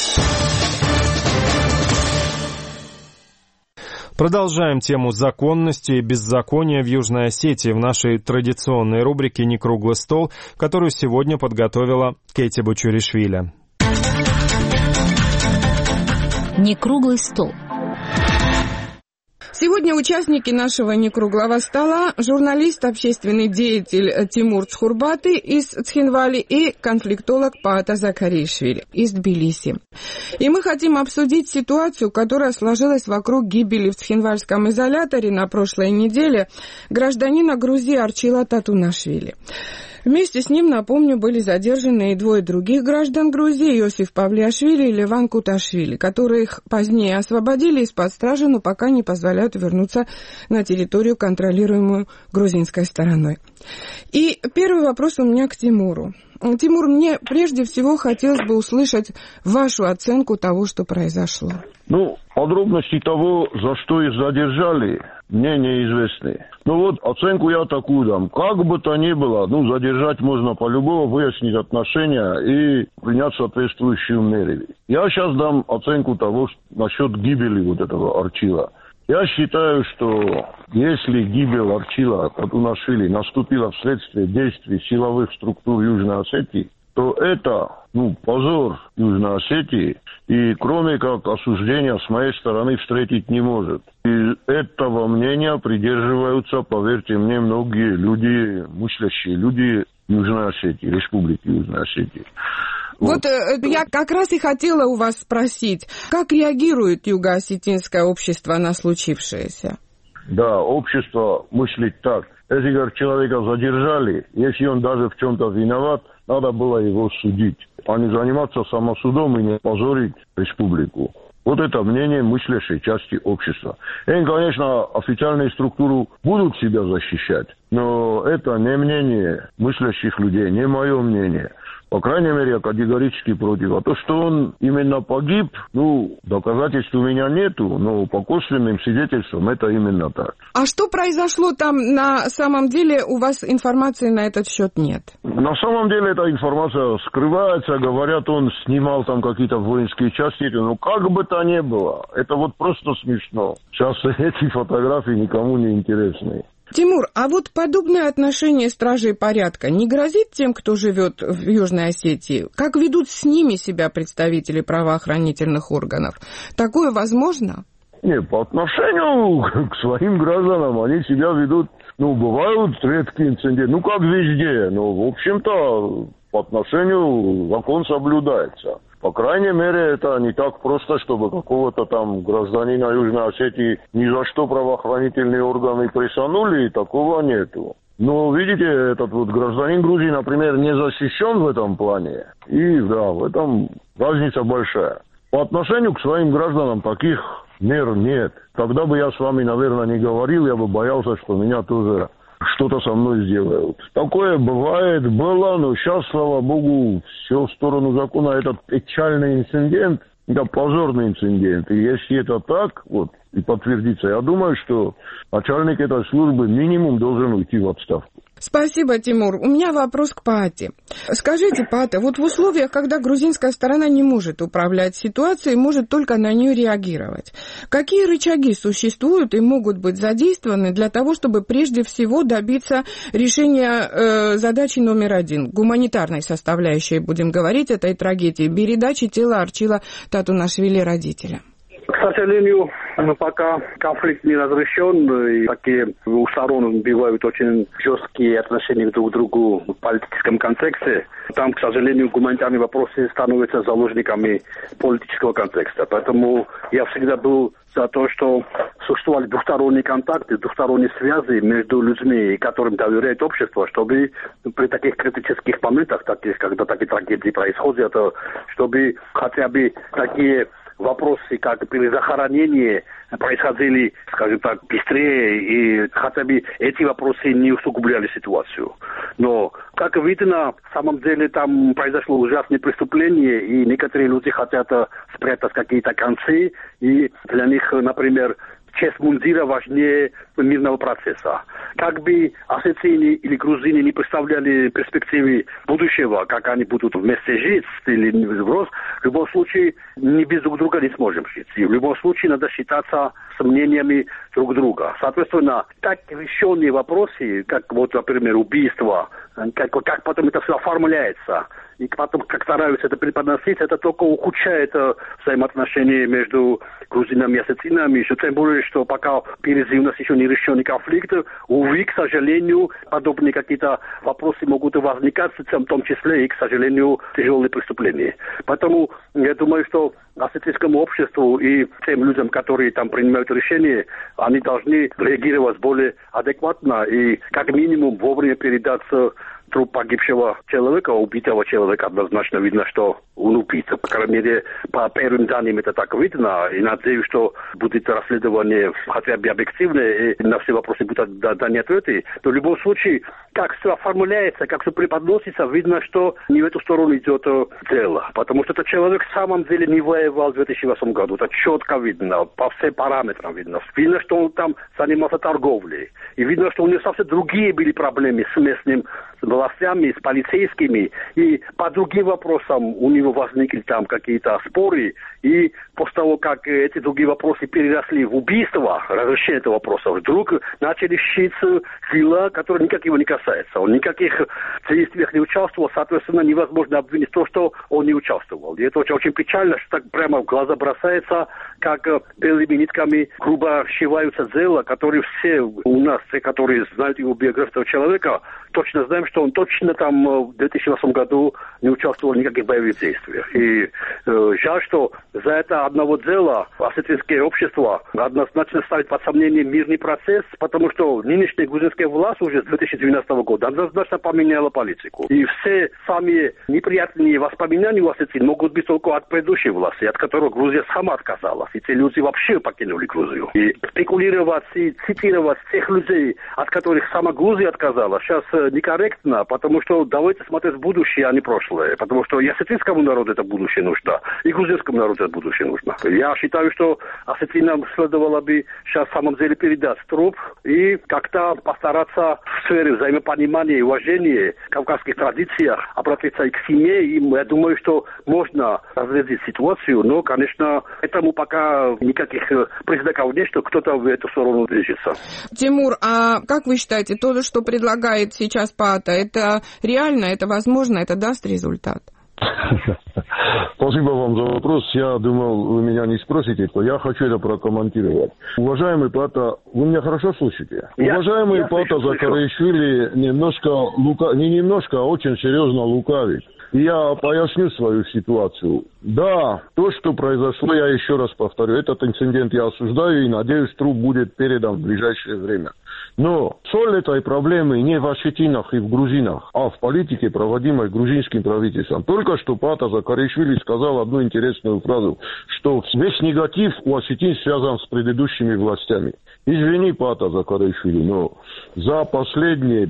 Продолжаем тему законности и беззакония в Южной Осетии в нашей традиционной рубрике «Некруглый стол», которую сегодня подготовила Кэти Бочуришвили. Некруглый стол. Сегодня участники нашего некруглого стола — журналист, общественный деятель Тимур Цхурбаты из Цхинвали и конфликтолог Паата Закаришвили из Тбилиси. И мы хотим обсудить ситуацию, которая сложилась вокруг гибели в Цхинвальском изоляторе на прошлой неделе гражданина Грузии Арчила Татунашвили. Вместе с ним, напомню, были задержаны и двое других граждан Грузии, Иосиф Павлиашвили и Леван Куташвили, которых позднее освободили из-под стражи, но пока не позволяют вернуться на территорию, контролируемую грузинской стороной. И первый вопрос у меня к Тимуру. Тимур, мне прежде всего хотелось бы услышать вашу оценку того, что произошло. Подробности того, за что их задержали, мне неизвестны. Ну вот, оценку я такую дам. Как бы то ни было, задержать можно по-любому, выяснить отношения и принять соответствующие меры. Я сейчас дам оценку того, насчет гибели вот этого Арчила. Я считаю, что если гибель Арчила Татунашвили наступила вследствие действий силовых структур Южной Осетии, то это, позор Южной Осетии, и кроме как осуждения с моей стороны встретить не может. И этого мнения придерживаются, поверьте мне, многие люди, мыслящие люди Южной Осетии, Республики Южной Осетии. Вот я как раз и хотела у вас спросить, как реагирует юго-осетинское общество на случившееся? Да, общество мыслит так. Если человека задержали, если он даже в чем-то виноват, надо было его судить, а не заниматься самосудом и не позорить республику. Вот это мнение мыслящей части общества. И, конечно, официальные структуры будут себя защищать, но это не мнение мыслящих людей, не мое мнение. По крайней мере, я категорически против. А то, что он именно погиб, доказательств у меня нету, но по косвенным свидетельствам это именно так. А что произошло там на самом деле? У вас информации на этот счет нет? На самом деле эта информация скрывается. Говорят, он снимал там какие-то воинские части. Как бы то ни было, это вот просто смешно. Сейчас эти фотографии никому не интересны. Тимур, а вот подобное отношение стражей порядка не грозит тем, кто живет в Южной Осетии? Как ведут с ними себя представители правоохранительных органов? Такое возможно? Нет, по отношению к своим гражданам они себя ведут, бывают редкие инциденты, как везде, в общем-то, по отношению закон соблюдается. По крайней мере, это не так просто, чтобы какого-то там гражданина Южной Осетии ни за что правоохранительные органы прессанули, и такого нету. Но, видите, этот вот гражданин Грузии, например, не защищен в этом плане, и да, в этом разница большая. По отношению к своим гражданам таких мер нет. Когда бы я с вами, наверное, не говорил, я бы боялся, что меня тоже что-то со мной сделают. Такое бывает, было, но сейчас, слава богу, все в сторону закона. Этот печальный инцидент, это позорный инцидент. И если это так, и подтвердится, я думаю, что начальник этой службы минимум должен уйти в отставку. Спасибо, Тимур. У меня вопрос к Паате. Скажите, Паата, вот в условиях, когда грузинская сторона не может управлять ситуацией, может только на нее реагировать, какие рычаги существуют и могут быть задействованы для того, чтобы прежде всего добиться решения задачи номер 1, гуманитарной составляющей, будем говорить, этой трагедии, передачи тела Арчила Татунашвили родителям? К сожалению, пока конфликт не разрешен, и такие у сторон бывают очень жесткие отношения друг к другу в политическом контексте, там, к сожалению, гуманитарные вопросы становятся заложниками политического контекста. Поэтому я всегда был за то, что существовали двусторонние контакты, двусторонние связи между людьми, которым доверяет общество, чтобы при таких критических моментах, когда такие трагедии происходят, чтобы хотя бы такие вопросы, как перезахоронение, происходили, скажем так, быстрее, и хотя бы эти вопросы не усугубляли ситуацию. Но, как видно, на самом деле там произошло ужасное преступление, и некоторые люди хотят спрятать какие-то концы, и для них, например, честь мундира важнее мирного процесса. Как бы осетины или грузины не представляли перспективы будущего, как они будут вместе жить или в любом случае не без друг друга не сможем жить. И в любом случае надо считаться с мнениями друг друга. Соответственно, так решенные вопросы, как вот, например, убийство, как потом это все оформляется, и потом как стараются это преподносить, это только ухудшает взаимоотношения между грузинами и осетинами, еще тем более, что пока впереди у нас еще не решенный конфликт, увы, к сожалению, подобные какие-то вопросы могут возникать, в том числе и, к сожалению, тяжелые преступления. Поэтому я думаю, что осетинскому обществу и тем людям, которые там принимают решения, они должны реагировать более адекватно и как минимум вовремя передать труп погибшего человека, убитого человека, однозначно видно, что он убит. По крайней мере, по первым данным это так видно. И надеюсь, что будет расследование хотя бы объективное, и на все вопросы будут даны ответы. Но в любом случае, как все оформляется, как все преподносится, видно, что не в эту сторону идет дело. Потому что этот человек в самом деле не воевал в 2008 году. Это четко видно, по всем параметрам видно. Видно, что он там занимался торговлей. И видно, что у него совсем другие были проблемы с местными властями, с полицейскими. И по другим вопросам у него возникли там какие-то споры. И после того, как эти другие вопросы переросли в убийство, разрешение этого вопроса, вдруг начали щиться дела, которые никак его не касаются. Он никаких действиях не участвовал, соответственно, невозможно обвинить то, что он не участвовал. И это очень, очень печально, что так прямо в глаза бросается, как белыми нитками грубо сшиваются дела, которые все у нас, те, которые знают его биографию этого человека, точно знаем, что он точно там в 2008 году не участвовал в никаких боевых действиях. И жаль, что за это одного дела осетинское общество однозначно ставит под сомнение мирный процесс, потому что нынешняя грузинская власть уже с 2012 года однозначно поменяла политику. И все самые неприятные воспоминания у осетин могут быть только от предыдущей власти, от которой Грузия сама отказалась. И те люди вообще покинули Грузию. И спекулировать и цитировать тех людей, от которых сама Грузия отказалась, сейчас некорректно, потому что давайте смотреть в будущее, а не прошлое. Потому что и осетинскому народу это будущее нужно, и грузинскому народу это будущее нужно. Я считаю, что осетинам следовало бы сейчас в самом деле передать труп и как-то постараться в сфере взаимопонимания и уважения в кавказских традициях обратиться и к семье. И я думаю, что можно разрядить ситуацию, но, конечно, этому пока никаких признаков нет, что кто-то в эту сторону движется. Тимур, а как вы считаете, то, что предлагает сейчас ПАТА, это реально, это возможно, это даст результат? Спасибо вам за вопрос. Я думал, вы меня не спросите, то я хочу это прокомментировать. Уважаемый ПАТА, вы меня хорошо слышите? Уважаемый ПАТА Закаришвили а очень серьезно лукавит. Я поясню свою ситуацию. Да, то, что произошло, я еще раз повторю, этот инцидент я осуждаю и надеюсь, труп будет передан в ближайшее время. Но соль этой проблемы не в осетинах и в грузинах, а в политике, проводимой грузинским правительством. Только что ПАТА Закаришвили сказал одну интересную фразу, что весь негатив у осетин связан с предыдущими властями. Извини, ПАТА Закаришвили, но за последние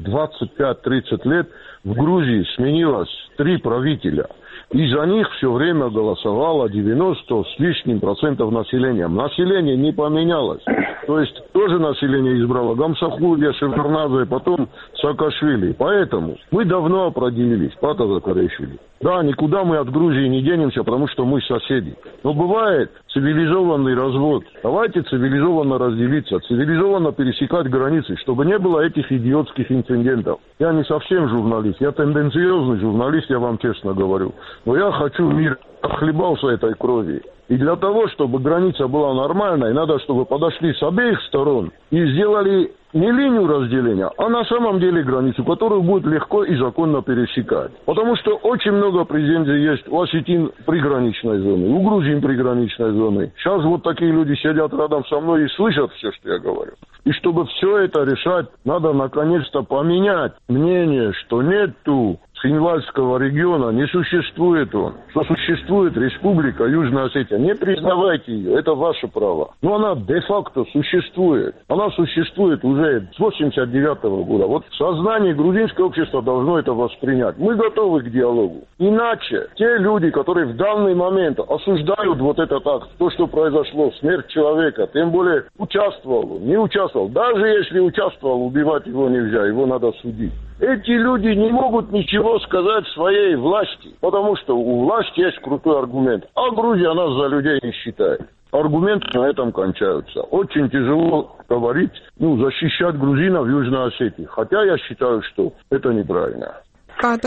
25-30 лет в Грузии сменилось 3 правителя. И за них все время голосовало 90 с лишним процентов населения. Население не поменялось. То есть тоже население избрало Гамсахурдия, Шевченкадзе, потом Саакашвили. Поэтому мы давно определились, ПАТА Закаришвили. Да, никуда мы от Грузии не денемся, потому что мы соседи. Но бывает цивилизованный развод. Давайте цивилизованно разделиться, цивилизованно пересекать границы, чтобы не было этих идиотских инцидентов. Я не совсем журналист, я тенденциозный журналист, я вам честно говорю. Но я хочу мир, отхлебался этой крови. И для того, чтобы граница была нормальной, надо, чтобы подошли с обеих сторон и сделали не линию разделения, а на самом деле границу, которую будет легко и законно пересекать. Потому что очень много претензий есть у осетин приграничной зоны, у грузин приграничной зоны. Сейчас вот такие люди сидят рядом со мной и слышат все, что я говорю. И чтобы все это решать, надо наконец-то поменять мнение, что нету Цхинвальского региона, не существует он. Что существует Республика Южная Осетия. Не признавайте ее, это ваше право. Но она де-факто существует. Она существует уже с 89-го года. Вот в сознании грузинского общества должно это воспринять. Мы готовы к диалогу. Иначе те люди, которые в данный момент осуждают вот этот акт, то, что произошло, смерть человека, тем более участвовал, не участвовал. Даже если участвовал, убивать его нельзя, его надо судить. Эти люди не могут ничего сказать своей власти, потому что у власти есть крутой аргумент. А Грузия нас за людей не считает. Аргументы на этом кончаются. Очень тяжело говорить, защищать грузинов в Южной Осетии. Хотя я считаю, что это неправильно. ПАТА?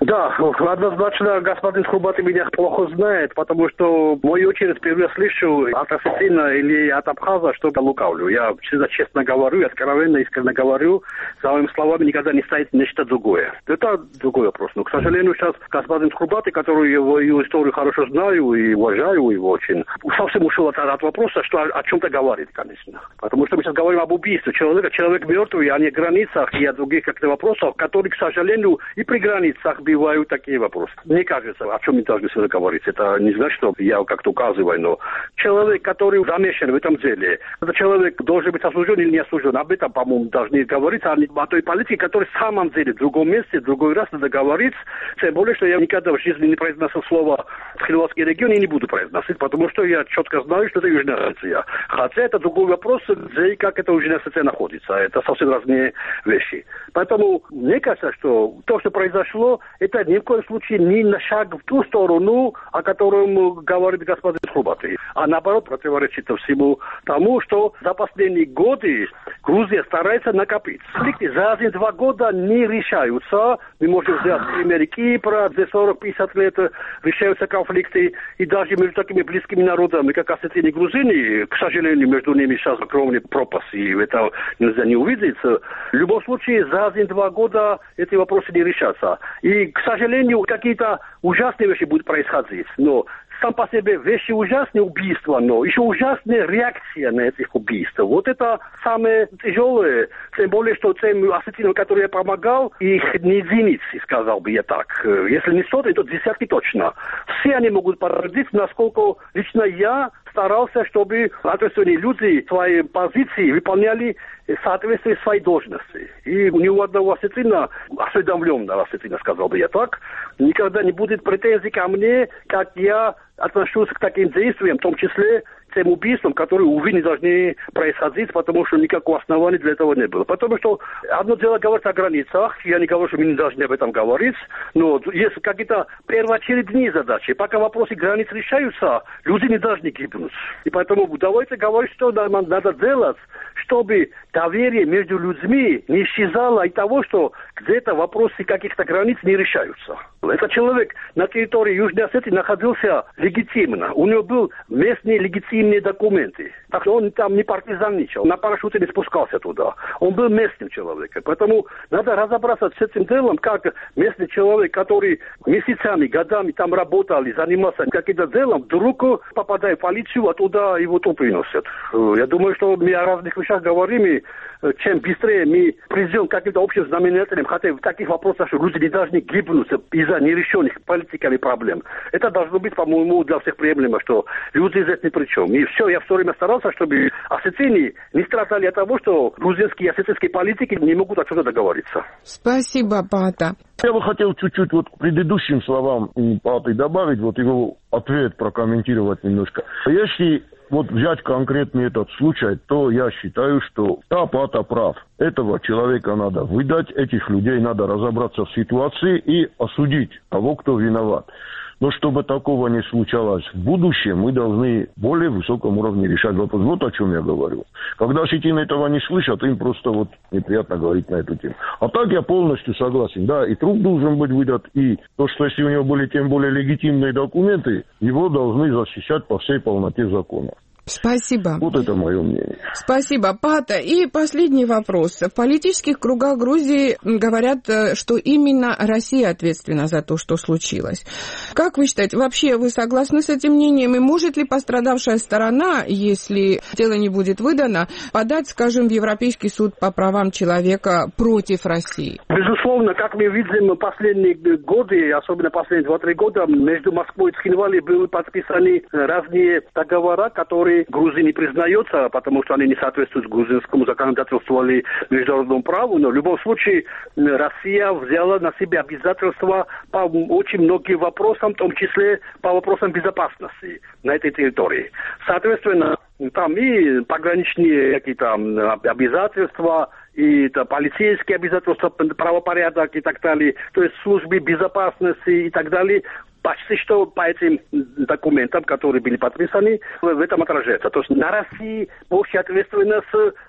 Да, однозначно господин Хрубатый меня плохо знает, потому что в мою очередь впервые слышу от осетина или от абхаза, что я лукавлю. Я всегда честно говорю, откровенно, искренне говорю, за моими словами никогда не стоит нечто другое. Это другой вопрос. Но, к сожалению, сейчас господин Хрубатый, который его историю хорошо знаю и уважаю его очень, совсем ушел от вопроса, что о чем-то говорит, конечно. Потому что мы сейчас говорим об убийстве человека. Человек мертвый, а не границах и о других каких-то вопросах, которые, к сожалению, и при границах бывают такие вопросы. Мне кажется, о чем мы должны сегодня говорить. Это не значит, что я как-то указываю, но человек, который замешан в этом деле, этот человек должен быть осужден или не осужден. Об этом, по-моему, должны говорить, а не о той политике, которая в самом деле в другом месте, в другой раз надо говорить. Тем более, что я никогда в жизни не произносил слово «Хилватский регион» и не буду произносить, потому что я четко знаю, что это Южная Осетия. Хотя это другой вопрос, где и как эта Южная Осетия находится. Это совсем разные вещи. Поэтому мне кажется, что то, что произошло, это ни в коем случае не на шаг в ту сторону, о котором говорит господин Хрубатый, а наоборот противоречит всему тому, что за последние годы Грузия старается накопить. Конфликты за 1-2 года не решаются. Мы можем взять пример Кипра, где 40-50 лет решаются конфликты, и даже между такими близкими народами, как осетины и грузины, к сожалению, между ними сейчас огромный пропасть, и это нельзя не увидеть. В любом случае, за 1-2 года эти вопросы не решатся. И, к сожалению, какие-то ужасные вещи будут происходить. Но сам по себе вещи ужасные, убийства, но еще ужасная реакция на этих убийств. Вот это самое тяжелое. Тем более, что тем осетинам, которые я помогал, их не единицы, сказал бы я так. Если не сотни, то десятки точно. Все они могут подтвердить, насколько лично я старался, чтобы ответственные люди свои позиции выполняли в соответствии своей должности. И ни у одного осетина, осведомленного осетина, сказал бы я так, никогда не будет претензий ко мне, как я отношусь к таким действиям, в том числе тем убийствам, которые, увы, не должны происходить, потому что никакого основания для этого не было. Потому что одно дело говорить о границах, я не говорю, что мы не должны об этом говорить, но есть какие-то первоочередные задачи. Пока вопросы границ решаются, люди не должны гибнуть. И поэтому давайте говорить, что нам надо делать, чтобы доверие между людьми не исчезало и того, что где-то вопросы каких-то границ не решаются. Этот человек на территории Южной Осетии находился легитимно. У него был местные легитимные документы. Так что он там не партизанничал, на парашюте не спускался туда. Он был местным человеком. Поэтому надо разобраться с этим делом, как местный человек, который месяцами, годами там работал и занимался каким-то делом, вдруг попадает в полицию, оттуда его труп приносят. Я думаю, что мы о разных вещах говорим, и чем быстрее мы придем к каким-то общим знаменателям, хотя в таких вопросах, что люди не должны гибнуть из-за нерешенных политиками проблем. Это должно быть, по-моему, для всех приемлемо, что люди здесь ни при чем. И все, я все время старался, чтобы осетины не страдали от того, что грузинские и осетинские политики не могут о чем-то договориться. Спасибо, Паата. Я бы хотел чуть-чуть вот к предыдущим словам Пааты добавить, вот его ответ прокомментировать немножко. Если вот взять конкретный этот случай, то я считаю, что Паата прав. Этого человека надо выдать, этих людей надо разобраться в ситуации и осудить того, кто виноват. Но чтобы такого не случалось в будущем, мы должны в более высоком уровне решать вопрос. Вот о чем я говорю. Когда осетины этого не слышат, им просто вот неприятно говорить на эту тему. А так я полностью согласен. Да, и труп должен быть выдат, и то, что если у него были тем более легитимные документы, его должны защищать по всей полноте закона. Спасибо. Вот это мое мнение. Спасибо, Паата. И последний вопрос. В политических кругах Грузии говорят, что именно Россия ответственна за то, что случилось. Как вы считаете, вообще вы согласны с этим мнением? И может ли пострадавшая сторона, если дело не будет выдано, подать, скажем, в Европейский суд по правам человека против России? Безусловно, как мы видим, последние годы, особенно последние 2-3 года, между Москвой и Цхинвали были подписаны разные договора, которые Грузия не признается, потому что они не соответствуют грузинскому законодательству или международному праву, но в любом случае Россия взяла на себя обязательства по очень многим вопросам, в том числе по вопросам безопасности на этой территории. Соответственно, там и пограничные какие-то обязательства, и полицейские обязательства, правопорядок и так далее, то есть службы безопасности и так далее. Почти что по этим документам, которые были подписаны, в этом отражается. То есть на России больше ответственность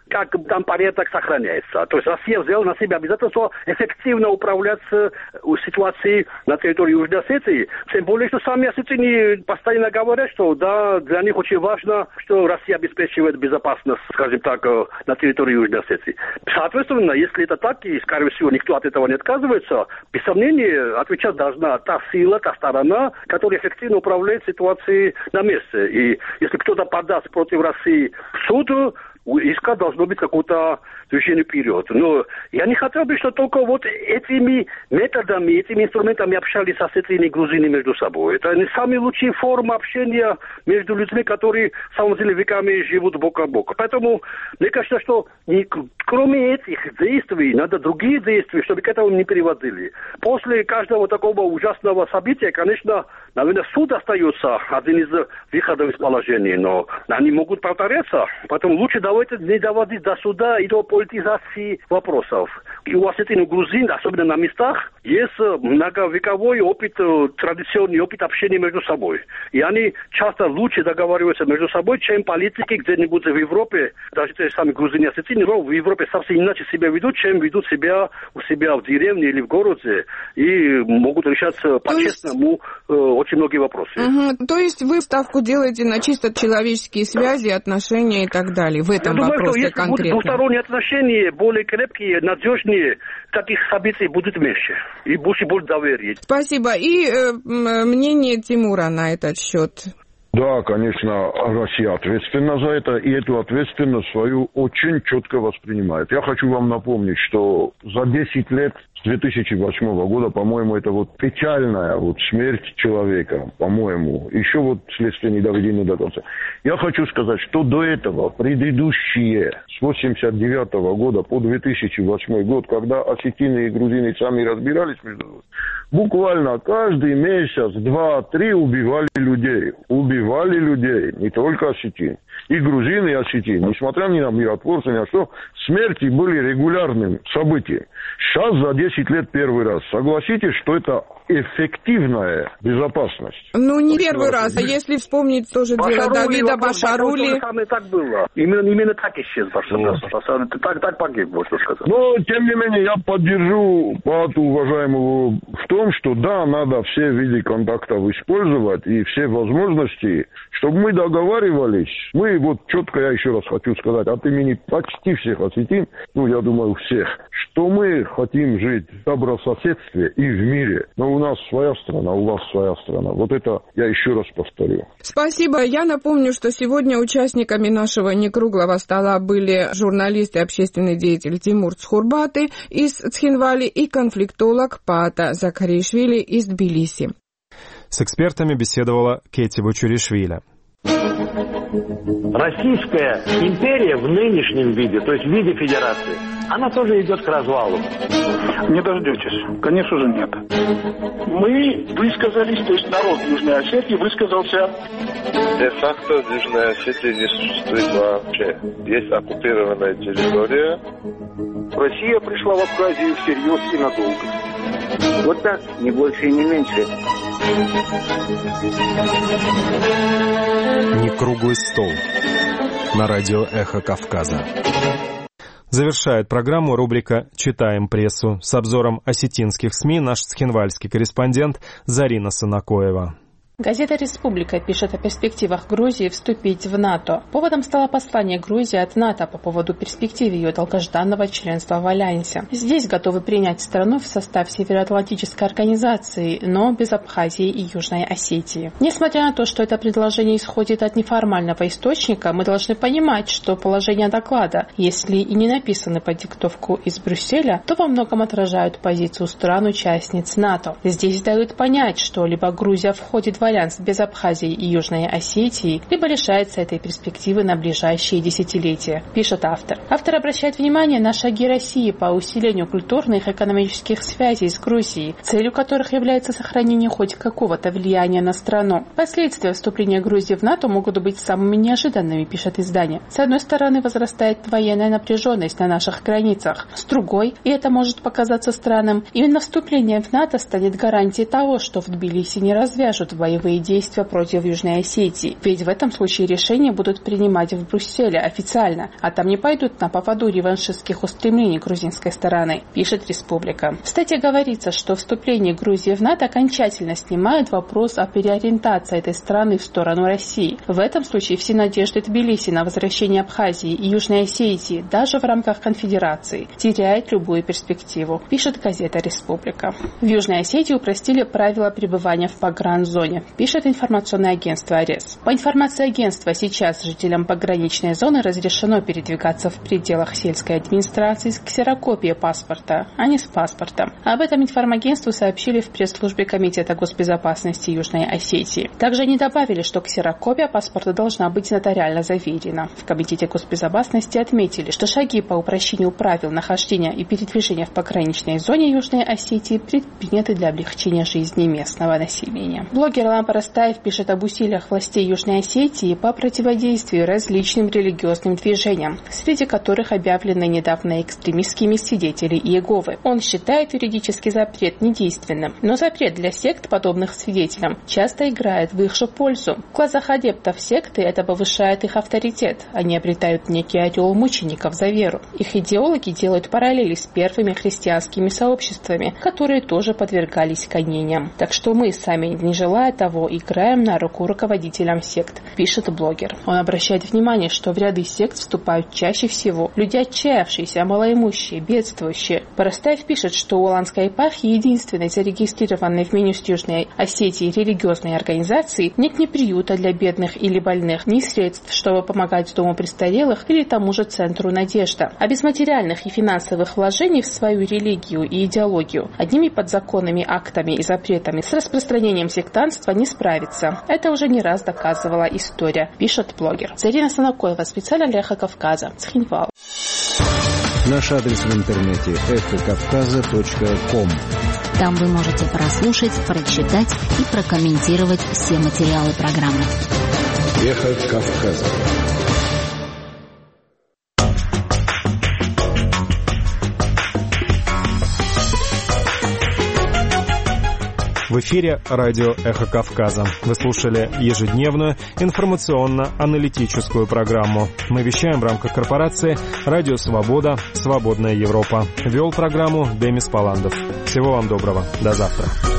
как там порядок сохраняется. То есть Россия взяла на себя обязательство эффективно управлять ситуацией на территории Южной Осетии. Тем более, что сами осетины постоянно говорят, что да, для них очень важно, что Россия обеспечивает безопасность, скажем так, на территории Южной Осетии. Соответственно, если это так, и, скорее всего, никто от этого не отказывается, без сомнения, отвечать должна та сила, та сторона, которая эффективно управляет ситуацией на месте. И если кто-то подаст против России в суд, искать должно быть какое-то движение вперед. Но я не хотел бы, что только вот этими методами, этими инструментами общались осетины и грузины между собой. Это не самые лучшие формы общения между людьми, которые, в самом деле, веками живут бок о бок. Поэтому, мне кажется, что кроме этих действий, надо другие действия, чтобы к этому не приводили. После каждого такого ужасного события, конечно, наверное, суд остается один из выходов из положения, но они могут повторяться. Поэтому лучше давайте не доводить до суда и до политизации вопросов. И у осетин, у грузин, особенно на местах, есть многовековой опыт, традиционный опыт общения между собой. И они часто лучше договариваются между собой, чем политики где-нибудь в Европе, даже те же самые грузины и осетины, в Европе совсем иначе себя ведут, чем ведут себя у себя в деревне или в городе, и могут решать по-честному очень многие вопросы. То есть вы ставку делаете на чисто человеческие связи, отношения и так далее, в этом вопросе конкретно? Я думаю, что если будут двусторонние отношения более крепкие, надежнее, таких событий будет меньше, и больше будет доверия. Спасибо. И мнение Тимура на этот счет? Да, конечно, Россия ответственна за это, и эту ответственность свою очень четко воспринимает. Я хочу вам напомнить, что за 10 лет с 2008 года, по-моему, это вот печальная вот смерть человека, по-моему, еще вот следствие не доведено до конца. Я хочу сказать, что до этого предыдущие с 89 года по 2008 год, когда осетины и грузины сами разбирались между собой, буквально каждый месяц, 2-3 убивали людей, не только осетин. И грузины, и осетин, несмотря ни на миротворцы, ни на что, смерти были регулярным событием. Сейчас за 10 лет первый раз. Согласитесь, что это эффективная безопасность? Ну, не первый раз. А если вспомнить тоже дело Давида Башарули... Так было. Именно так исчез Башарули. Так погиб, можно сказать. Но, тем не менее, я поддержу Пату уважаемого в том, что да, надо все виды контактов использовать и все возможности, чтобы мы договаривались. Мы вот четко, я еще раз хочу сказать, от имени почти всех осетин, ну, я думаю, всех, что мы хотим жить в добрососедстве и в мире. Но у нас своя страна, у вас своя страна. Вот это я еще раз повторю. Спасибо. Я напомню, что сегодня участниками нашего некруглого стола были журналист и общественный деятель Тимур Цхурбаты из Цхинвали и конфликтолог Пата Закаришвили из Тбилиси. С экспертами беседовала Кетти Бучуришвили. Российская империя в нынешнем виде, то есть в виде федерации, она тоже идет к развалу. Не дождетесь. Конечно же, нет. Мы высказались, то есть народ Южной Осетии высказался. Де-факто в Южной Осетии не существует вообще. Есть оккупированная территория. Россия пришла в Абхазию всерьез и надолго. Вот так, не больше и не меньше. Некруглый стол на радио «Эхо Кавказа». Завершает программу рубрика «Читаем прессу» с обзором осетинских СМИ наш цхинвальский корреспондент Зарина Санакоева. Газета «Республика» пишет о перспективах Грузии вступить в НАТО. Поводом стало послание Грузии от НАТО по поводу перспектив ее долгожданного членства в Альянсе. Здесь готовы принять страну в состав Североатлантической организации, но без Абхазии и Южной Осетии. Несмотря на то, что это предложение исходит от неформального источника, мы должны понимать, что положения доклада, если и не написаны под диктовку из Брюсселя, то во многом отражают позицию стран-участниц НАТО. Здесь дают понять, что либо Грузия входит в Альянс без Абхазии и Южной Осетии, либо лишается этой перспективы на ближайшие десятилетия, пишет автор. Автор обращает внимание на шаги России по усилению культурных и экономических связей с Грузией, целью которых является сохранение хоть какого-то влияния на страну. Последствия вступления Грузии в НАТО могут быть самыми неожиданными, пишет издание. С одной стороны, возрастает военная напряженность на наших границах. С другой, и это может показаться странным, именно вступление в НАТО станет гарантией того, что в Тбилиси не развяжут боевые боевые действия против Южной Осетии. Ведь в этом случае решения будут принимать в Брюсселе официально, а там не пойдут на поводу реваншистских устремлений грузинской стороны, пишет «Республика». В статье говорится, что вступление Грузии в НАТО окончательно снимает вопрос о переориентации этой страны в сторону России. В этом случае все надежды Тбилиси на возвращение Абхазии и Южной Осетии даже в рамках конфедерации теряет любую перспективу, пишет газета «Республика». В Южной Осетии упростили правила пребывания в погранзоне, пишет информационное агентство АРЕС. По информации агентства, сейчас жителям пограничной зоны разрешено передвигаться в пределах сельской администрации с ксерокопией паспорта, а не с паспортом. Об этом информагентству сообщили в пресс-службе Комитета госбезопасности Южной Осетии. Также они добавили, что ксерокопия паспорта должна быть нотариально заверена. В Комитете госбезопасности отметили, что шаги по упрощению правил нахождения и передвижения в пограничной зоне Южной Осетии предприняты для облегчения жизни местного населения. Блогер Лампа Растаев пишет об усилиях властей Южной Осетии по противодействию различным религиозным движениям, среди которых объявлены недавно экстремистскими свидетели Иеговы. Он считает юридический запрет недейственным, но запрет для сект, подобных свидетелям, часто играет в их же пользу. В глазах адептов секты это повышает их авторитет. Они обретают некий ореол мучеников за веру. Их идеологи делают параллели с первыми христианскими сообществами, которые тоже подвергались гонениям. Так что мы сами, не желая того, играем на руку руководителям сект, пишет блогер. Он обращает внимание, что в ряды сект вступают чаще всего люди отчаявшиеся, малоимущие, бедствующие. Поростаев пишет, что у Уланской епархии, единственной зарегистрированной в Минюсте Южной Осетии религиозной организации, нет ни приюта для бедных или больных, ни средств, чтобы помогать дому престарелых или тому же центру «Надежда». А без материальных и финансовых вложений в свою религию и идеологию одними подзаконными актами и запретами с распространением сектантства не справиться. Это уже не раз доказывала история, пишет блогер. Зарина Санакоева, специально для «Эхо Кавказа», Цхинвал. Наш адрес в интернете эхокавказа.ком. Там вы можете прослушать, прочитать и прокомментировать все материалы программы. Эхо Кавказа. В эфире радио «Эхо Кавказа». Вы слушали ежедневную информационно-аналитическую программу. Мы вещаем в рамках корпорации «Радио Свобода. Свободная Европа». Вел программу Демис Паландов. Всего вам доброго. До завтра.